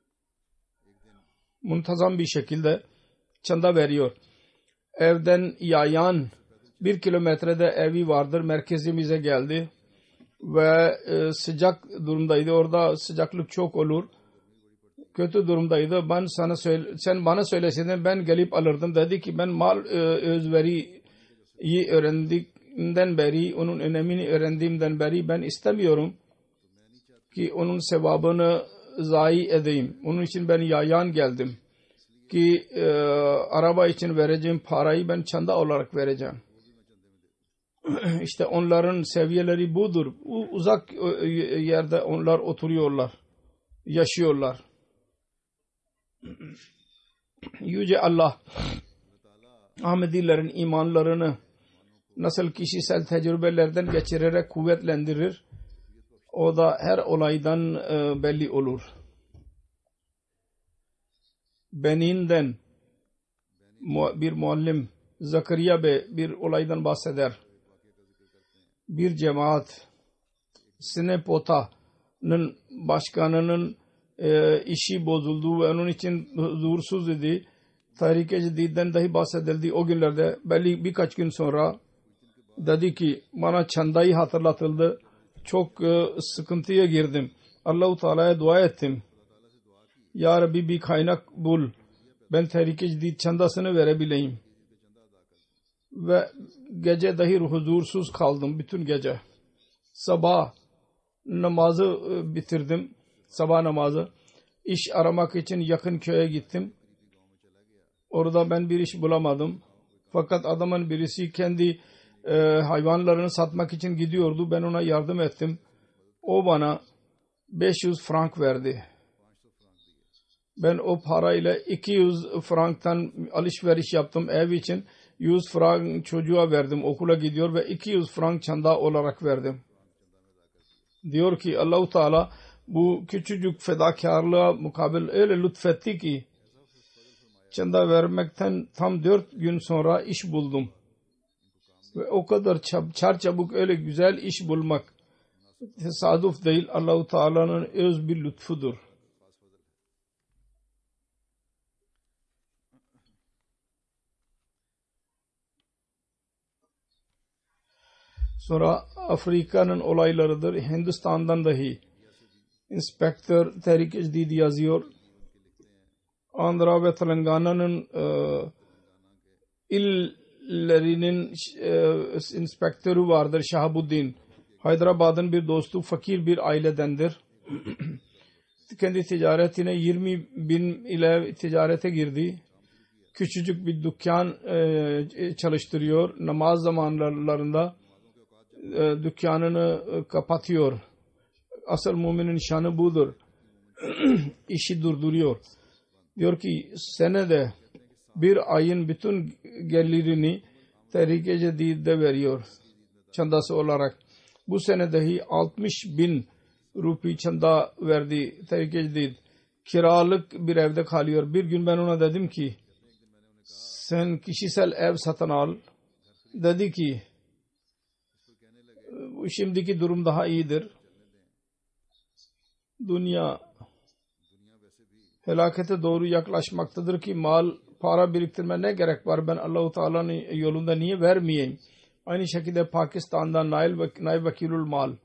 B: muntazam bir şekilde çanda veriyor. Evden yayan 1 kilometrede evi vardır. Merkezimize geldi. Ve sıcak durumdaydı. Orada sıcaklık çok olur. Kötü durumdaydı. Sen bana söyleseydin ben gelip alırdım. Dedi ki ben mal özveriyi öğrendiğimden beri, onun önemini öğrendiğimden beri ben istemiyorum ki onun sevabını zayi edeyim. Onun için ben yayan geldim ki araba için vereceğim parayı ben çanda olarak vereceğim. İşte onların seviyeleri budur. Uzak yerde onlar oturuyorlar, yaşıyorlar. Yüce Allah Ahmedilerin imanlarını nasıl kişisel tecrübelerden geçirerek kuvvetlendirir, o da her olaydan belli olur. Benin'den bir muallim Zakariya Bey bir olaydan bahseder. Bir cemaat Sinepota'nın başkanının işi bozuldu ve onun için huzursuz idi. Tahrik-i Cedid'den dahi bahsedildi. O günlerde belli birkaç gün sonra dedi ki bana çandayı hatırlatıldı. Çok sıkıntıya girdim. Allah-u Teala'ya dua ettim. Ya Rabbi bir kaynak bul. Ben Tahrik-i Cedid çandasını verebileyim. Ve gece dahi huzursuz kaldım bütün gece. Sabah namazı bitirdim. Sabah namazı. İş aramak için yakın köye gittim. Orada ben bir iş bulamadım. Fakat adamın birisi kendi hayvanlarını satmak için gidiyordu. Ben ona yardım ettim. O bana 500 frank verdi. Ben o parayla 200 franktan alışveriş yaptım ev için. 100 frank çocuğa verdim. Okula gidiyor ve 200 frank çanda olarak verdim. Diyor ki Allah-u Teala bu küçücük fedakarlığa mukabil öyle lütfetti ki çanda vermekten tam 4 gün sonra iş buldum. Ve o kadar çarçabuk öyle güzel iş bulmak tesadüf değil, Allah-u Teala'nın öz bir lütfudur. Sonra Afrika'nın olaylarıdır. Hindistan'dan dahi İnspektör Tehrik-i Cedid yazıyor. Andhra ve Telangana'nın illerinin inspektörü vardır Şahabuddin. Hyderabad'ın bir dostu, fakir bir ailedendir. Kendi ticaretine 20.000 ile ticarete girdi. Küçücük bir dükkan çalıştırıyor. Namaz zamanlarında dükkanını kapatıyor. Asıl müminin şanı budur. İşi durduruyor. Diyor ki senede bir ayın bütün gelirini Tehrik-i Cedid'de veriyor çandası olarak. Bu sene dahi 60.000 rupi çanda verdi Tehrik-i Cedid. Kiralık bir evde kalıyor. Bir gün ben ona dedim ki sen kişisel ev satın al. Dedi ki şimdiki durum daha iyidir. Dünya felakete doğru yaklaşmaktadır ki mal, para biriktirme ne gerek var? Ben Allah-u Teala'nın yolunda niye vermeyeyim? Aynı şekilde Pakistan'dan Naib Vakilul Mal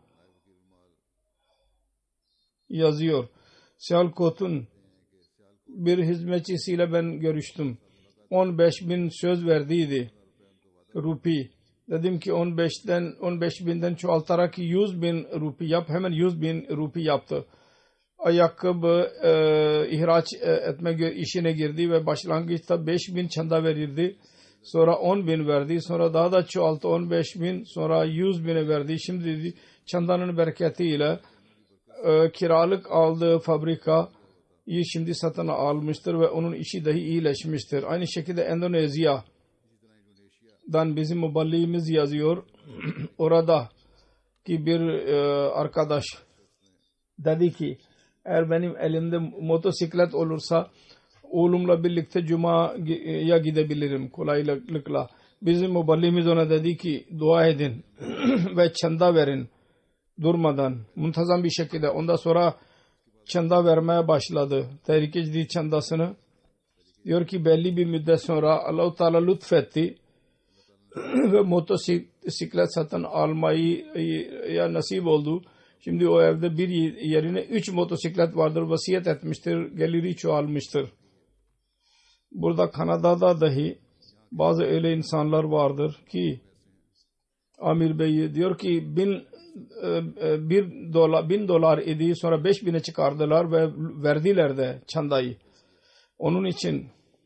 B: yazıyor. Sialkot'un bir hizmetçisiyle ben görüştüm. 15.000 söz verdiydi rupi. Dedim ki 15.000'den çoğaltarak 100.000 rupi yap. Hemen 100.000 rupi yaptı. Ayakkabı ihraç etme işine girdi ve başlangıçta 5.000 çanda verirdi. Sonra 10.000 verdi. Sonra daha da çoğalttı 15.000. Sonra 100.000'e verdi. Şimdi çandanın bereketiyle kiralık aldığı fabrikayı şimdi satın almıştır ve onun işi dahi iyileşmiştir. Aynı şekilde Endonezya'dan bizim muballiğimiz yazıyor. Orada ki bir arkadaş dedi ki eğer benim elimde motosiklet olursa oğlumla birlikte Cuma'ya gidebilirim kolaylıkla. Bizim muballiğimiz ona dedi ki dua edin ve çanda verin durmadan, muntazam bir şekilde. Ondan sonra çanda vermeye başladı. Tehrik-i Cedid çandasını. Diyor ki belli bir müddet sonra Allah-u Teala lütfetti ve motosiklet satın almayı nasip oldu. Şimdi o evde bir yerine 3 motosiklet vardır. Vasiyet etmiştir. Geliri çoğalmıştır. Burada Kanada'da dahi bazı öyle insanlar vardır ki Amir Bey diyor ki 1.000 dolar idi, sonra 5.000'e çıkardılar ve verdiler de çandayı. Onun için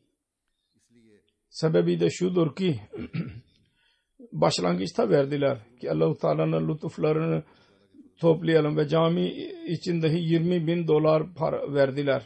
B: sebebi de şudur ki başlangıçta verdiler ki Allah-u Teala'nın lütuflarını toplayalım ve cami için dahi 20.000 dolar para verdiler.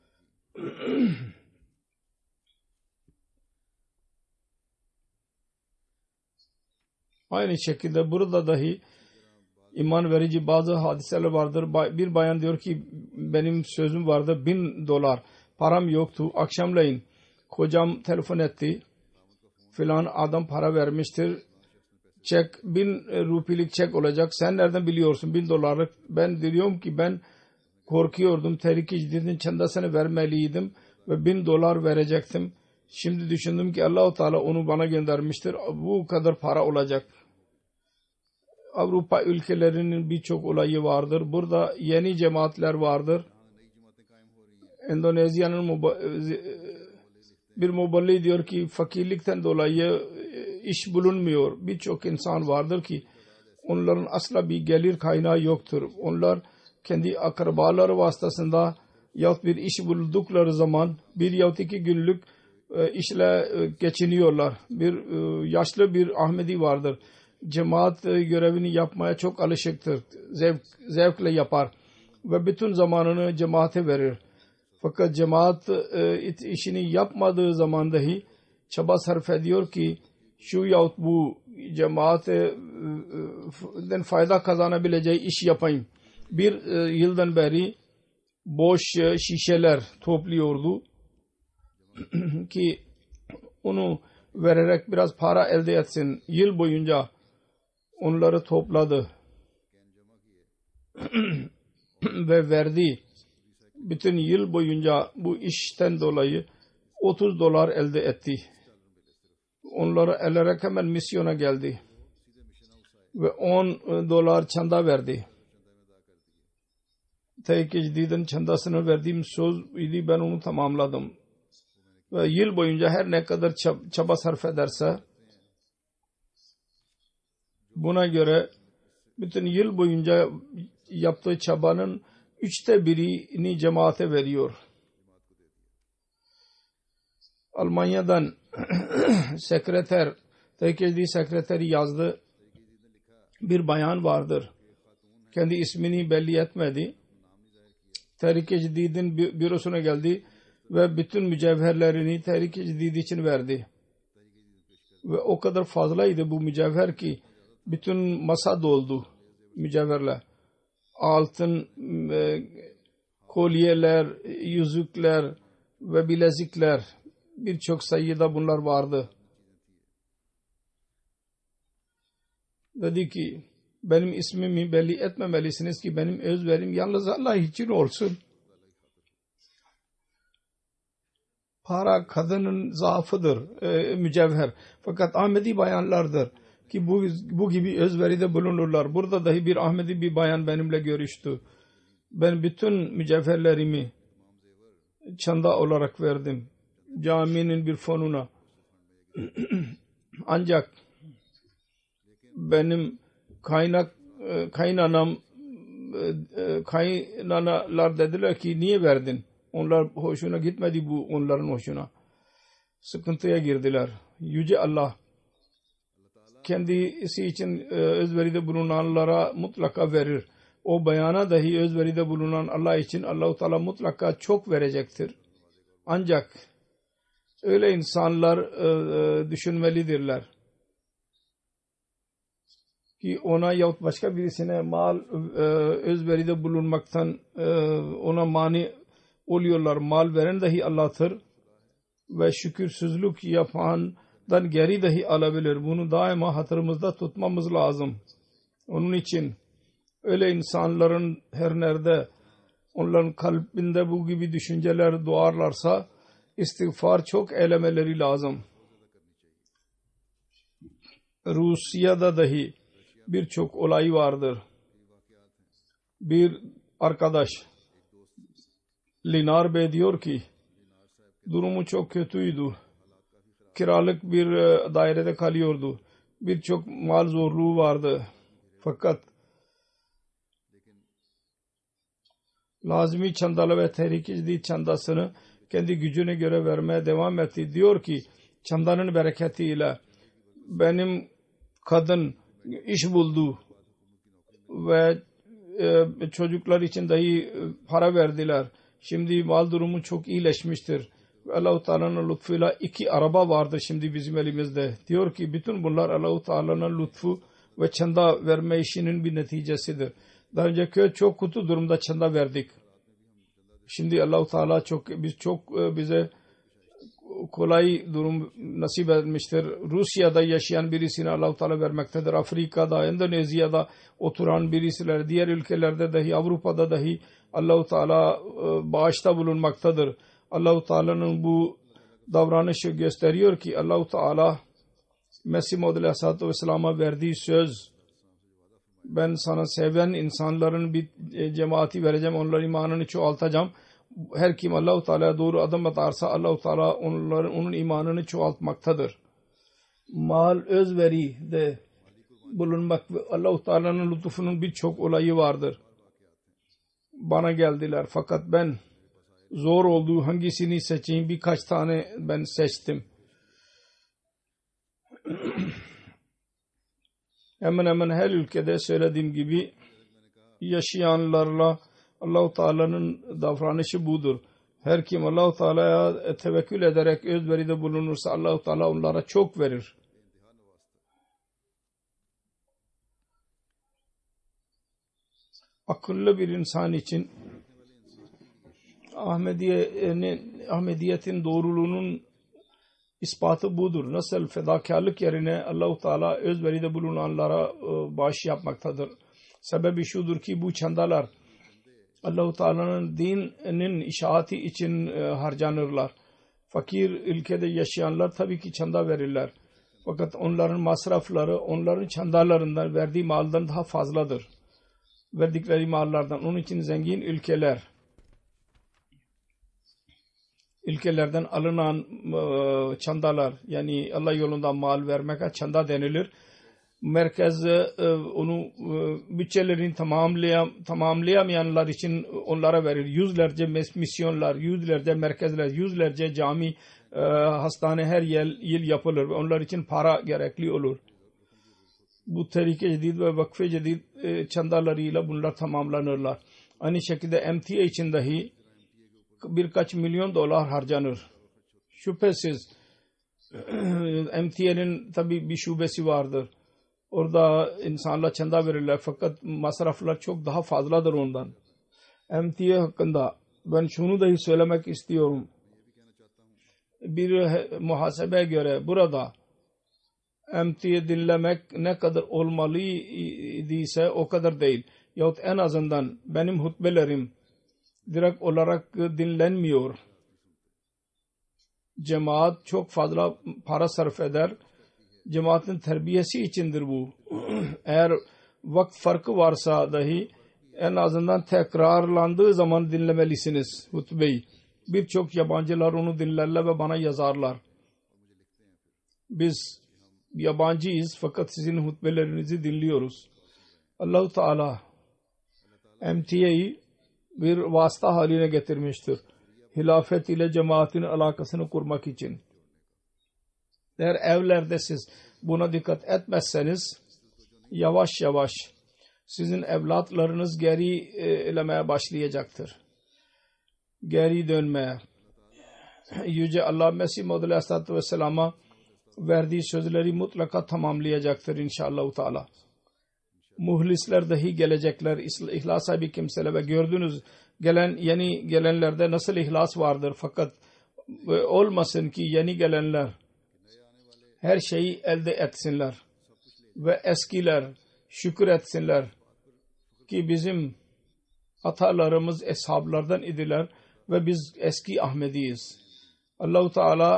B: Aynı şekilde burada dahi iman verici bazı hadiseler vardır. Bir bayan diyor ki benim sözüm vardı 1.000 dolar param yoktu. Akşamleyin kocam telefon etti. Filan adam para vermiştir. Çek 1.000 rupilik çek olacak. Sen nereden biliyorsun 1.000 dolarlık? Ben diyorum ki ben korkuyordum. Tehrik-i Cedid'in çandasını vermeliydim ve 1.000 dolar verecektim. Şimdi düşündüm ki Allah-u Teala onu bana göndermiştir. Bu kadar para olacak. Avrupa ülkelerinin birçok olayı vardır. Burada yeni cemaatler vardır. Endonezya'nın bir muballi diyor ki fakirlikten dolayı iş bulunmuyor. Birçok insan vardır ki onların asla bir gelir kaynağı yoktur. Onlar kendi akrabaları vasıtasında yahut bir iş buldukları zaman bir yahut 2 günlük işle geçiniyorlar. Bir yaşlı bir Ahmedi vardır. Cemaat görevini yapmaya çok alışıktır. Zevkle yapar ve bütün zamanını cemaate verir. Fakat cemaat işini yapmadığı zaman dahi çaba sarf ediyor ki şu yahut bu cemaatten fayda kazanabileceği iş yapayım. Bir yıldan beri boş şişeler topluyordu ki onu vererek biraz para elde etsin. Yıl boyunca onları topladı ve verdi. Bütün yıl boyunca bu işten dolayı $30 elde etti. Onları ederek hemen misyona geldi ve $10 çanda verdi. Tehrik-i Cedid'in çandasını verdiğim söz idi, ben onu tamamladım. Ve yıl boyunca her ne kadar çaba sarf ederse buna göre bütün yıl boyunca yaptığı çabanın 1/3'ini cemaate veriyor. Almanya'dan Tehrik-i Cedid sekreteri yazdı. Bir bayan vardır. Kendi ismini belli etmedi. Tehrik-i Cedid'in bürosuna geldi ve bütün mücevherlerini Tehrik-i Cedid için verdi. Ve o kadar fazlaydı bu mücevher ki bütün masa doldu mücevherle. Altın kolyeler, yüzükler ve bilezikler, birçok sayıda bunlar vardı. Dedi ki benim ismimi belli etmemelisiniz ki benim özverim yalnız Allah için olsun. Para kadının zaafıdır, mücevher. Fakat Ahmedi bayanlardır ki bu gibi özveride bulunurlar. Burada dahi bir Ahmedi bir bayan benimle görüştü. Ben bütün mücevherlerimi çanda olarak verdim. Caminin bir fonuna. Ancak benim kaynanalar dediler ki niye verdin? Onlar hoşuna gitmedi, bu onların hoşuna. Sıkıntıya girdiler. Yüce Allah kendisi için özveride bulunanlara mutlaka verir. O bayana dahi özveride bulunan Allah için Allah-u Teala mutlaka çok verecektir. Ancak öyle insanlar düşünmelidirler ki ona yahut başka birisine mal özveride bulunmaktan ona mani oluyorlar. Mal veren dahi Allah'tır ve şükürsüzlük yapandan geri dahi alabilir. Bunu daima hatırımızda tutmamız lazım. Onun için öyle insanların her nerede onların kalbinde bu gibi düşünceler doğarlarsa istiğfar çok eylemeleri lazım. Rusya'da dahi birçok olay vardır. Bir arkadaş Linar Bey diyor ki durumu çok kötüydü. Kiralık bir dairede kalıyordu. Birçok mal zorluğu vardı. Fakat lazimi çandalı ve Tehrik-i Cedid çandasını kendi gücüne göre vermeye devam etti. Diyor ki çandanın bereketiyle benim kadın iş buldu ve çocuklar için dahi para verdiler. Şimdi mal durumu çok iyileşmiştir. Allah-u Teala'nın lütfuyla 2 araba vardı şimdi bizim elimizde. Diyor ki bütün bunlar Allah-u Teala'nın lütfu ve çanda verme işinin bir neticesidir. Daha önce çok kötü durumda çanda verdik. Şimdi Allah-u Teala bize kolay durum nasip etmiştir. Rusya'da yaşayan birisine Allah-u Teala vermektedir. Afrika'da, Endonezya'da oturan birisiler, diğer ülkelerde dahi, Avrupa'da dahi Allah-u Teala bağışta bulunmaktadır. Allah-u Teala'nın bu davranışı gösteriyor ki Allah-u Teala Mesih Maud Aleyhisselatü Vesselam'a verdiği söz, ben sana seven insanların bir cemaati vereceğim, onların imanını çoğaltacağım. Her kim Allah-u Teala'ya doğru adım atarsa Allah-u Teala onun imanını çoğaltmaktadır. Mal özveri de bulunmak ve Allah-u Teala'nın lütfunun birçok olayı vardır. Bana geldiler fakat ben zor olduğu hangisini seçeyim, birkaç tane ben seçtim. Hemen hemen her ülkede söylediğim gibi yaşayanlarla Allah-u Teala'nın davranışı budur. Her kim Allah-u Teala'ya tevekkül ederek özveride bulunursa Allah-u Teala onlara çok verir. Akıllı bir insan için Ahmediyetin doğruluğunun ispatı budur. Nasıl fedakarlık yerine Allah-u Teala özveride bulunanlara bağış yapmaktadır. Sebebi şudur ki bu çandalar Allah-u Teala'nın dininin işaati için harcanırlar. Fakir ülkede yaşayanlar tabii ki çanda verirler. Fakat onların masrafları onların çandalarından verdiği maldan daha fazladır. Verdikleri mallardan. Onun için zengin ülkelerden alınan çandalar, yani Allah yolunda mal vermeye çanda denilir. Merkez onu bütçelerini tamamlayamayanlar için onlara verir. Yüzlerce misyonlar, yüzlerce merkezler, yüzlerce cami, hastane her yıl yapılır ve onlar için para gerekli olur. Bu Tehrike Cedid ve Vakfe Cedid çandalarıyla bunlar tamamlanırlar. Aynı şekilde MTA için dahi birkaç milyon dolar harcanır. Şüphesiz MTA'nın tabi bir şubesi vardır. Orada insanlar çanda verirler fakat masraflar çok daha fazladır ondan. MTA hakkında ben şunu dahi söylemek istiyorum. Bir muhasebeye göre burada MTA dinlemek ne kadar olmalıysa o kadar değil. Yahut en azından benim hutbelerim direkt olarak dinlenmiyor. Cemaat çok fazla para sarf eder. Cemaatin terbiyesi içindir bu. Eğer vakit farkı varsa dahi en azından tekrarlandığı zaman dinlemelisiniz hutbeyi. Birçok yabancılar onu dinlerler ve bana yazarlar. Biz yabancıyız fakat sizin hutbelerinizi dinliyoruz. Allah-u Teala MTA'yı bir vasıta haline getirmiştir. Hilafet ile cemaatin alakasını kurmak için. Eğer evlerde siz buna dikkat etmezseniz yavaş yavaş sizin evlatlarınız geri elemeye başlayacaktır. Geri dönmeye. Yüce Allah Mesih Maud Aleyhisselatü Vesselam'a verdiği sözleri mutlaka tamamlayacaktır inşallah Teala. Muhlisler dahi gelecekler. İhlas sahibi kimseler ve gördünüz yeni gelenlerde nasıl ihlas vardır. Fakat olmasın ki yeni gelenler her şeyi elde etsinler ve eskiler şükür etsinler ki bizim atalarımız eshablardan idiler ve biz eski Ahmediyiz. Allah-u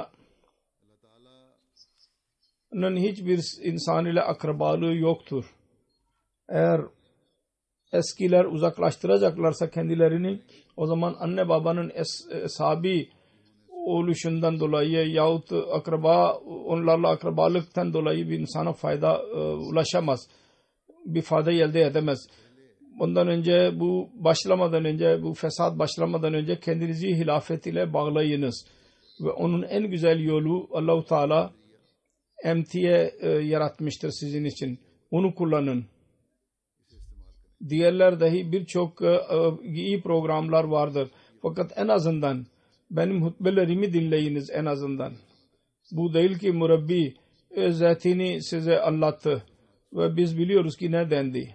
B: Teala'nın hiçbir insan ile akrabalığı yoktur. Eğer eskiler uzaklaştıracaklarsa kendilerini, o zaman anne babanın sahabi oluşundan dolayı yahut onlarla akrabalıktan dolayı bir insana fayda ulaşamaz. Bir fayda elde edemez. Ondan önce bu fesat başlamadan önce kendinizi hilafet ile bağlayınız. Ve onun en güzel yolu Allah-u Teala MTA yaratmıştır sizin için. Onu kullanın. Diğerler dahi birçok iyi programlar vardır. Fakat en azından benim hutbelerimi dinleyiniz en azından. Bu değil ki murabbi zatini size anlattı ve biz biliyoruz ki ne dendi.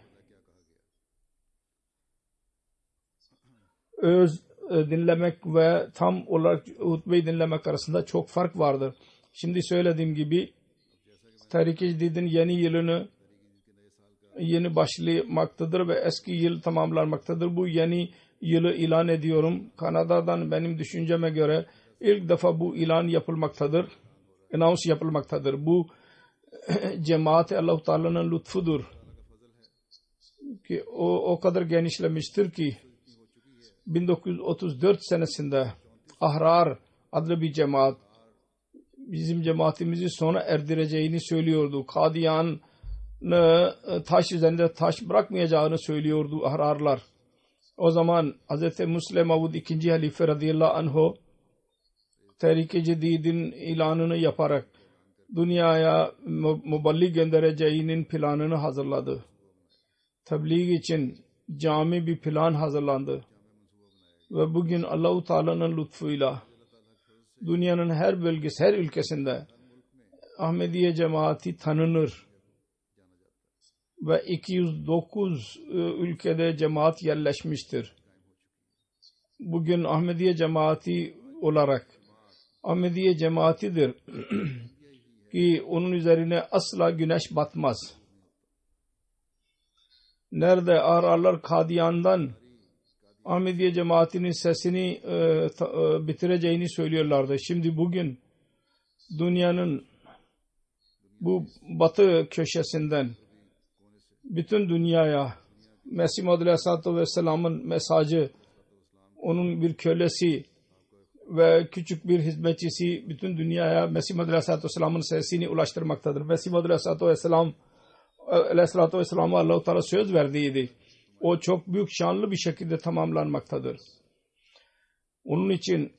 B: Dinlemek ve tam olarak hutbeyi dinlemek arasında çok fark vardır. Şimdi söylediğim gibi Tehrike Cedid'in yeni başlamaktadır ve eski yıl tamamlanmaktadır. Bu yeni yılı ilan ediyorum. Kanada'dan benim düşünceme göre ilk defa bu ilan yapılmaktadır. Announce yapılmaktadır. Bu cemaat Allah-u Teala'nın lütfudur. Ki o kadar genişlemiştir ki 1934 senesinde Ahrar adlı bir cemaat bizim cemaatimizi sona erdireceğini söylüyordu. Kadiyan'ı taş üzerinde taş bırakmayacağını söylüyordu Ahrarlar. O zaman Hz. Musleh Maud II. Halife radıyallahu anh Tehrik-i Cedid'in ilanını yaparak dünyaya muballig göndereceğinin planını hazırladı. Tebliğ için cami bir plan hazırlandı. Ve bugün Allah-u Teala'nın lütfuyla dünyanın her bölgesi, her ülkesinde Ahmediye cemaati tanınır. Ve 209 ülkede cemaat yerleşmiştir. Bugün Ahmediye cemaati olarak Ahmediye cemaatidir ki onun üzerine asla güneş batmaz. Nerede ararlar Kadiyan'dan Ahmediye cemaatinin sesini bitireceğini söylüyorlardı. Şimdi bugün dünyanın bu batı köşesinden bütün dünyaya Mesih Maud Aleyhisselatü Vesselam'ın mesajı, onun bir kölesi ve küçük bir hizmetçisi bütün dünyaya Mesih Maud Aleyhisselatü Vesselam'ın sesini ulaştırmaktadır. Mesih Maud Aleyhisselatü Vesselam'a Allah-u Teala söz verdiydi. O çok büyük şanlı bir şekilde tamamlanmaktadır. Onun için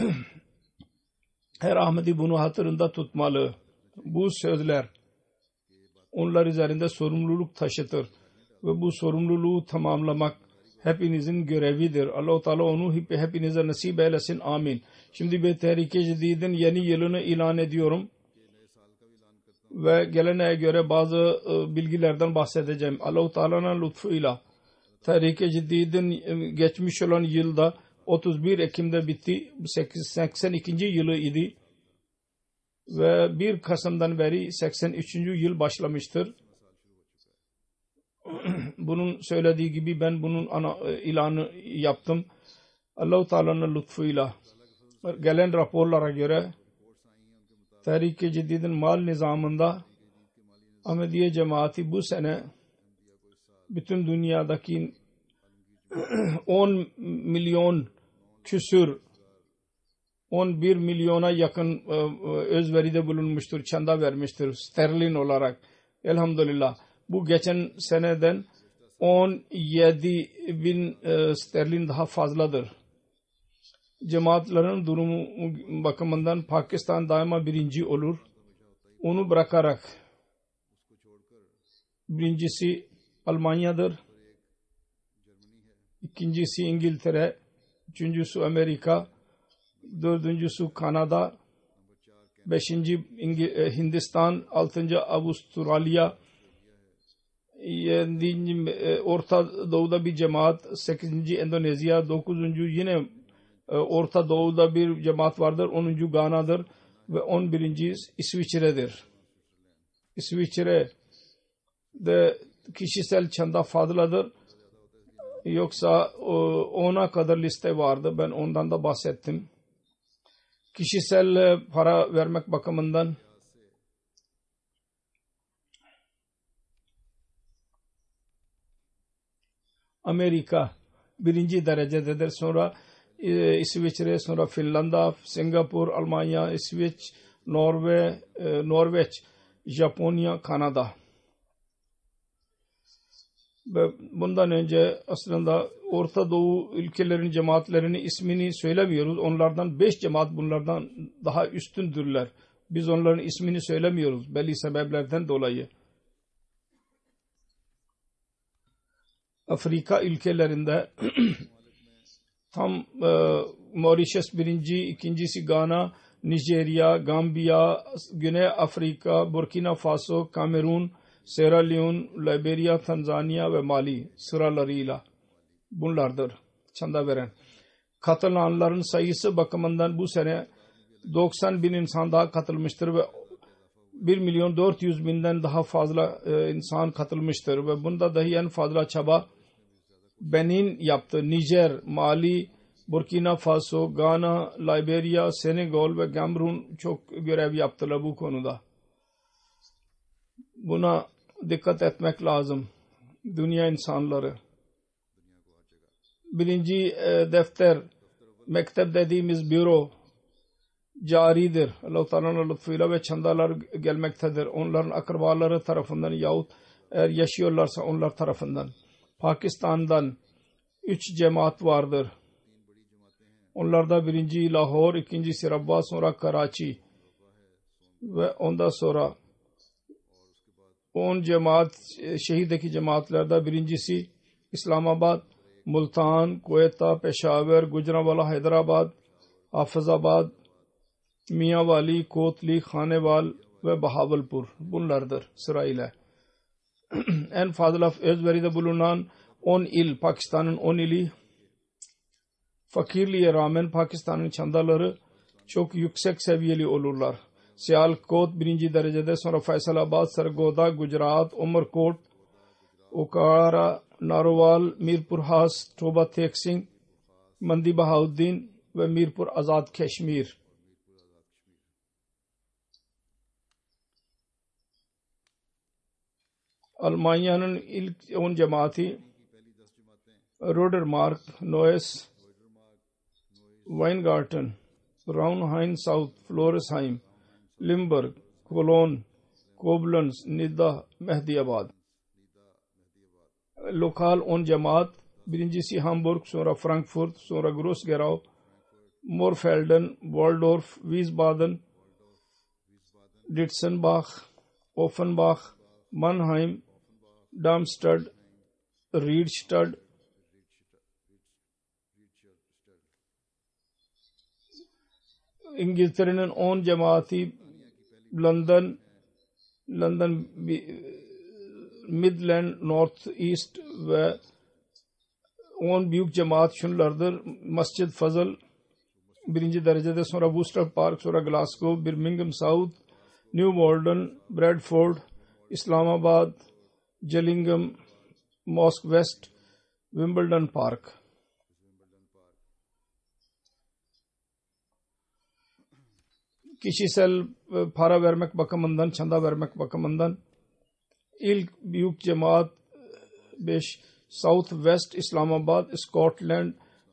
B: her Ahmedi bunu hatırında tutmalı. Bu sözler onlar üzerinde sorumluluk taşıtır ve bu sorumluluğu tamamlamak hepinizin görevidir. Allah-u Teala onu hepinize nasip eylesin. Amin. Şimdi bir Tehrik-i Cedid'in yeni yılını ilan ediyorum ve geleneğe göre bazı bilgilerden bahsedeceğim. Allah-u Teala'nın lütfuyla Tehrik-i Cedid'in geçmiş olan yılda 31 Ekim'de bitti. 82. yılı idi. Ve 1 Kasım'dan beri 83. yıl başlamıştır. Bunun söylediği gibi ben bunun ilanı yaptım. Allah-u Teala'nın lütfuyla gelen raporlara göre Tehrik-i Cedid'in mal nizamında Ahmediye cemaati bu sene bütün dünyadaki 10 milyon küsür 11 milyona yakın özveride bulunmuştur, çanda vermiştir sterlin olarak. Elhamdülillah. Bu geçen seneden 17 bin sterlin daha fazladır. Cemaatlerin durumu bakımından Pakistan daima birinci olur. Onu bırakarak birincisi Almanya'dır. İkincisi İngiltere. Üçüncüsü Amerika. Dördüncüsü Kanada. Beşinci Hindistan. Altıncı Avustralya. Yedinci Orta Doğu'da bir cemaat. Sekizinci Endonezya. Dokuzuncu yine Orta Doğu'da bir cemaat vardır. 10. Gana'dır ve 11. İsviçre'dir. İsviçre'de kişisel çanda fazladır. Yoksa 10'a kadar liste vardı. Ben ondan da bahsettim. Kişisel para vermek bakımından Amerika birinci derecededir. Sonra İsviçre, sonra Finlandiya, Singapur, Almanya, İsveç, Norveç, Japonya, Kanada. Ve bundan önce aslında Orta Doğu ülkelerin cemaatlerinin ismini söylemiyoruz. Onlardan 5 cemaat bunlardan daha üstündürler. Biz onların ismini söylemiyoruz belli sebeplerden dolayı. Afrika ülkelerinde tam Mauritius birinci, ikincisi Ghana, Nijerya, Gambiya, Güney Afrika, Burkina Faso, Kamerun, Sierra Leone, Liberia, Tanzanya ve Mali sıralarıyla bunlardır çanda veren. Katılanların sayısı bakımından bu sene 90 bin insan daha katılmıştır ve 1.400.000'den daha fazla insan katılmıştır ve bunda dahi en fazla çaba Benin yaptı. Nijer, Mali, Burkina Faso, Ghana, Liberia, Senegal ve Kamerun çok görev yaptılar bu konuda. Buna dikkat etmek lazım. Dünya insanları. Birinci defter, mektep dediğimiz büro caridir. Allah-u Teala'nın lütfuyla ve çandalar gelmektedir. Onların akrabaları tarafından yahut eğer yaşıyorlarsa onlar tarafından. Pakistan'dan 3 cemaat vardır. Onlarda birinci Lahor, ikincisi Rabba, sonra Karachi ve ondan sonra 10 cemaat, şehirdeki cemaatlerden birincisi İslamabad, Multan, Quetta, Peshawar, Gujranwala, Hyderabad, Hafizabad, Miyanwali, Kotli, Khaneval ve Bahawalpur bunlardır sırayla. En fazla özveride bulunan 10 il, Pakistan'ın 10 ili, fakirliğe rağmen Pakistan'ın çandaları çok yüksek seviyeli olurlar. Sialkot birinci derecede, sonra Faisalabad, Sargoda, Gujarat, Umarkot, Okara, Narwal, Mirpur Has, Toba Tek Singh, Mandi Bahauddin ve Mirpur Azad Kashmir. Almanya'nın ilk 10 cemaati Rodermark, Neuss, Weingarten, Raunheim South, Floresheim, Limburg, Cologne, Koblenz, Nidda, Mehdiyabad. Lokal 10 cemaat birincisi Hamburg, sonra Frankfurt, sonra Groß-Gerau, Morfelden, Waldorf, Wiesbaden, Ditzenbach, Offenbach, Mannheim, Darmstadt, Riedstadt, İngiltere'nin 10 cemaati London, Midland, North East ve 10 büyük cemaat şunlardır: Masjid Fazıl birinci derecede, sonra Worcester Park, sonra Glasgow, Birmingham South, New Malden, Bradford, Islamabad, Gillingham, Mosque West, Wimbledon Park. Kişisel para vermek bakımından, çanda vermek bakımından ilk büyük cemaat 5 South West Islamabad, Scotland,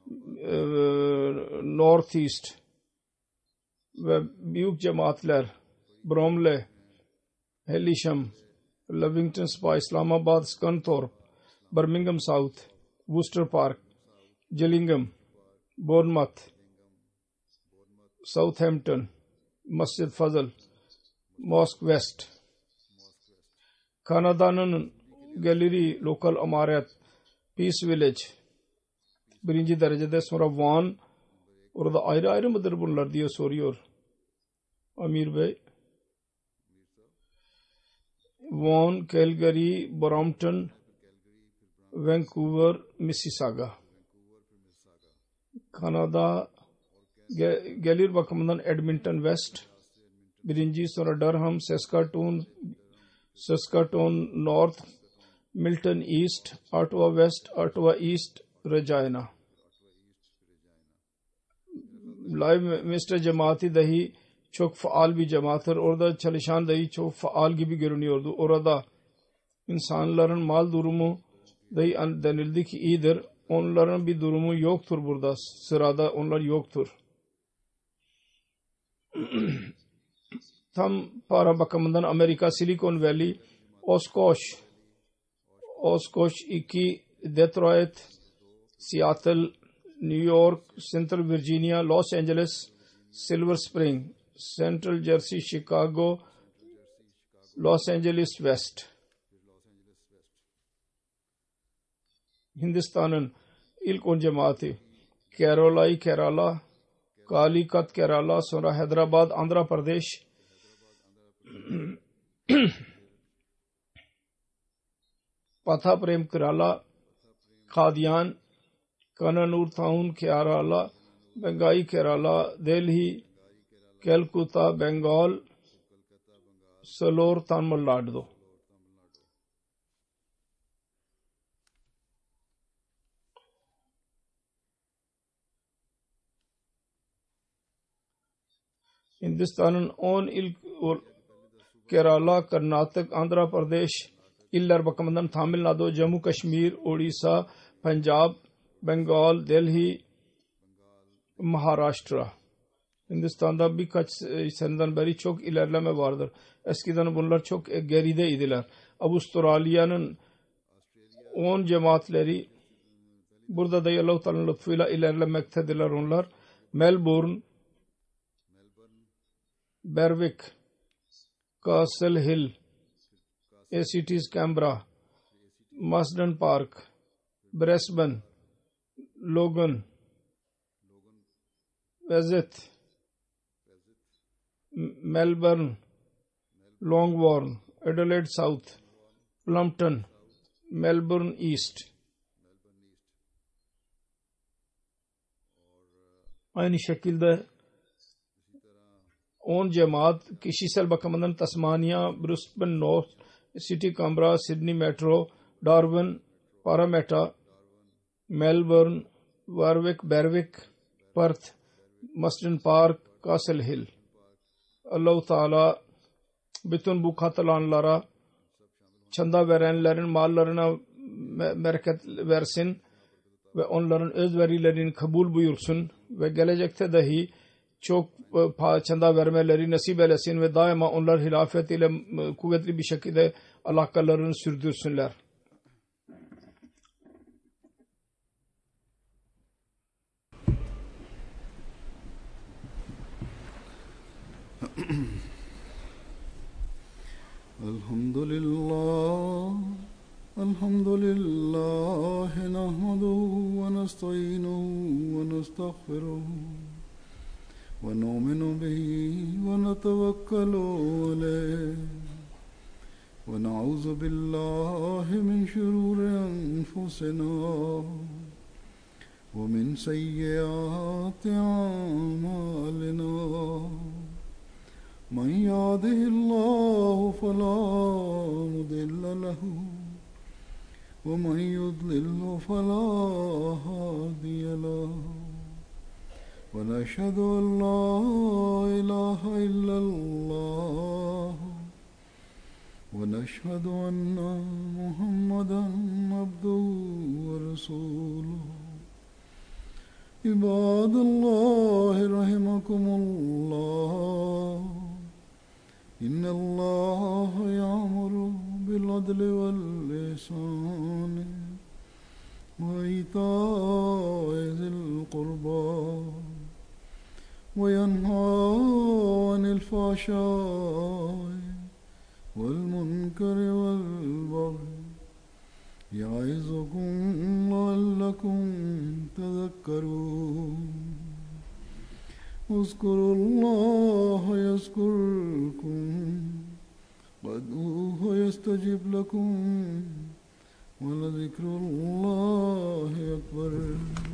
B: North East ve büyük cemaatler Bromley, Helisham, Lavington Spa, Islamabad, Scunthorpe, Birmingham South, Worcester Park, Gillingham, Bournemouth, Southampton, Masjid Fazıl, Mosque West. Kanada'nın Gallery, Local Amaret, Peace Village birinci derecede, sonra Vaughan. Orada ayrı ayrı mıdır bunlar diye soruyor Amir Bey. Vaughan, Calgary, Brampton, Vancouver, Mississauga. Kanada gelir bakımından Edmonton West birinci, sonra Durham, Saskatoon North, Milton East, Ottawa West, Ottawa East, Regina. Leicester cemaati dahi çok faal bir cemaattir. Orada çalışan dahi çok faal gibi görünüyordu. Orada insanların mal durumu dahi denildi ki iyidir. Onların bir durumu yoktur burada. Sırada onlar yoktur. Tam para bakımından Amerika, Silicon Valley, Oshkosh 2, Detroit, Seattle, New York, Central Virginia, Los Angeles, Silver Spring, Central Jersey, Chicago, Los Angeles West. Hindistan'ın ilk 10 cemaati Kerala, Kalikat Kerala, sonra Hyderabad, Andhra Pradesh, Patha Prem Kerala, Khadian, Kannur Town Kerala, Bengai Kerala, Delhi, Calcutta, Bengal, Salor, Tamil Nadu. Hindistan'ın 10 ilk Kerala, Karnatak, Andhra Pradesh iller bakımından Tamil Nadu, Jammu Kashmir, Odisha, Punjab, Bengal, Delhi, Maharashtra. Hindistan'da birkaç seneden beri çok ilerleme vardır. Eskiden bunlar çok gerideydiler. Avustralya'nın 10 cemaatleri Burada da Allah-u Teala'nın lütfuyla ilerlemektedirler onlar. Melbourne, Berwick, Castle Hill, ACT's Canberra, Marsden Park, Brisbane, Logan, Wessex, Melbourne, Longbourn, Adelaide South, Plumpton, Melbourne East. Aynı şekilde 10 cemaat kişisel bakımından Tasmania, Brisbane North, City Canberra, Sydney Metro, Darwin, Parramatta, Melbourne, Warwick, Berwick, Perth, Marsden Park, Castle Hill. Allah-u Teala bütün bu katılanlara, çanda verenlerin mallarına bereket versin ve onların özverilerini kabul buyursun ve gelecekte dahi çok çanda vermeleri nasip eylesin ve daima onlar hilafet ile kuvvetli bir şekilde alakalarını sürdürsünler.
A: Elhamdülillah nahmaduhu ve nestainuhu ve nestağfiruhu ve nu'minu bihi ve netevekkalu aleyh ve na'udzu billahi min şururi enfusina ve min seyyiati a'malina. من يهده الله فلا مضل له ومن يضلل فلا هادي له ونشهد أن لا إله إلا الله ونشهد أن محمدا عبده ورسوله. عباد الله رحمكم الله إن الله يأمر بالعدل والإحسان وإيتاء ذي القربى وينهى عن الفحشاء والمنكر والبغي يعظكم لعلكم تذكرون. اذكروا الله يذكركم وادعوه يستجب لكم ولذكر الله أكبر.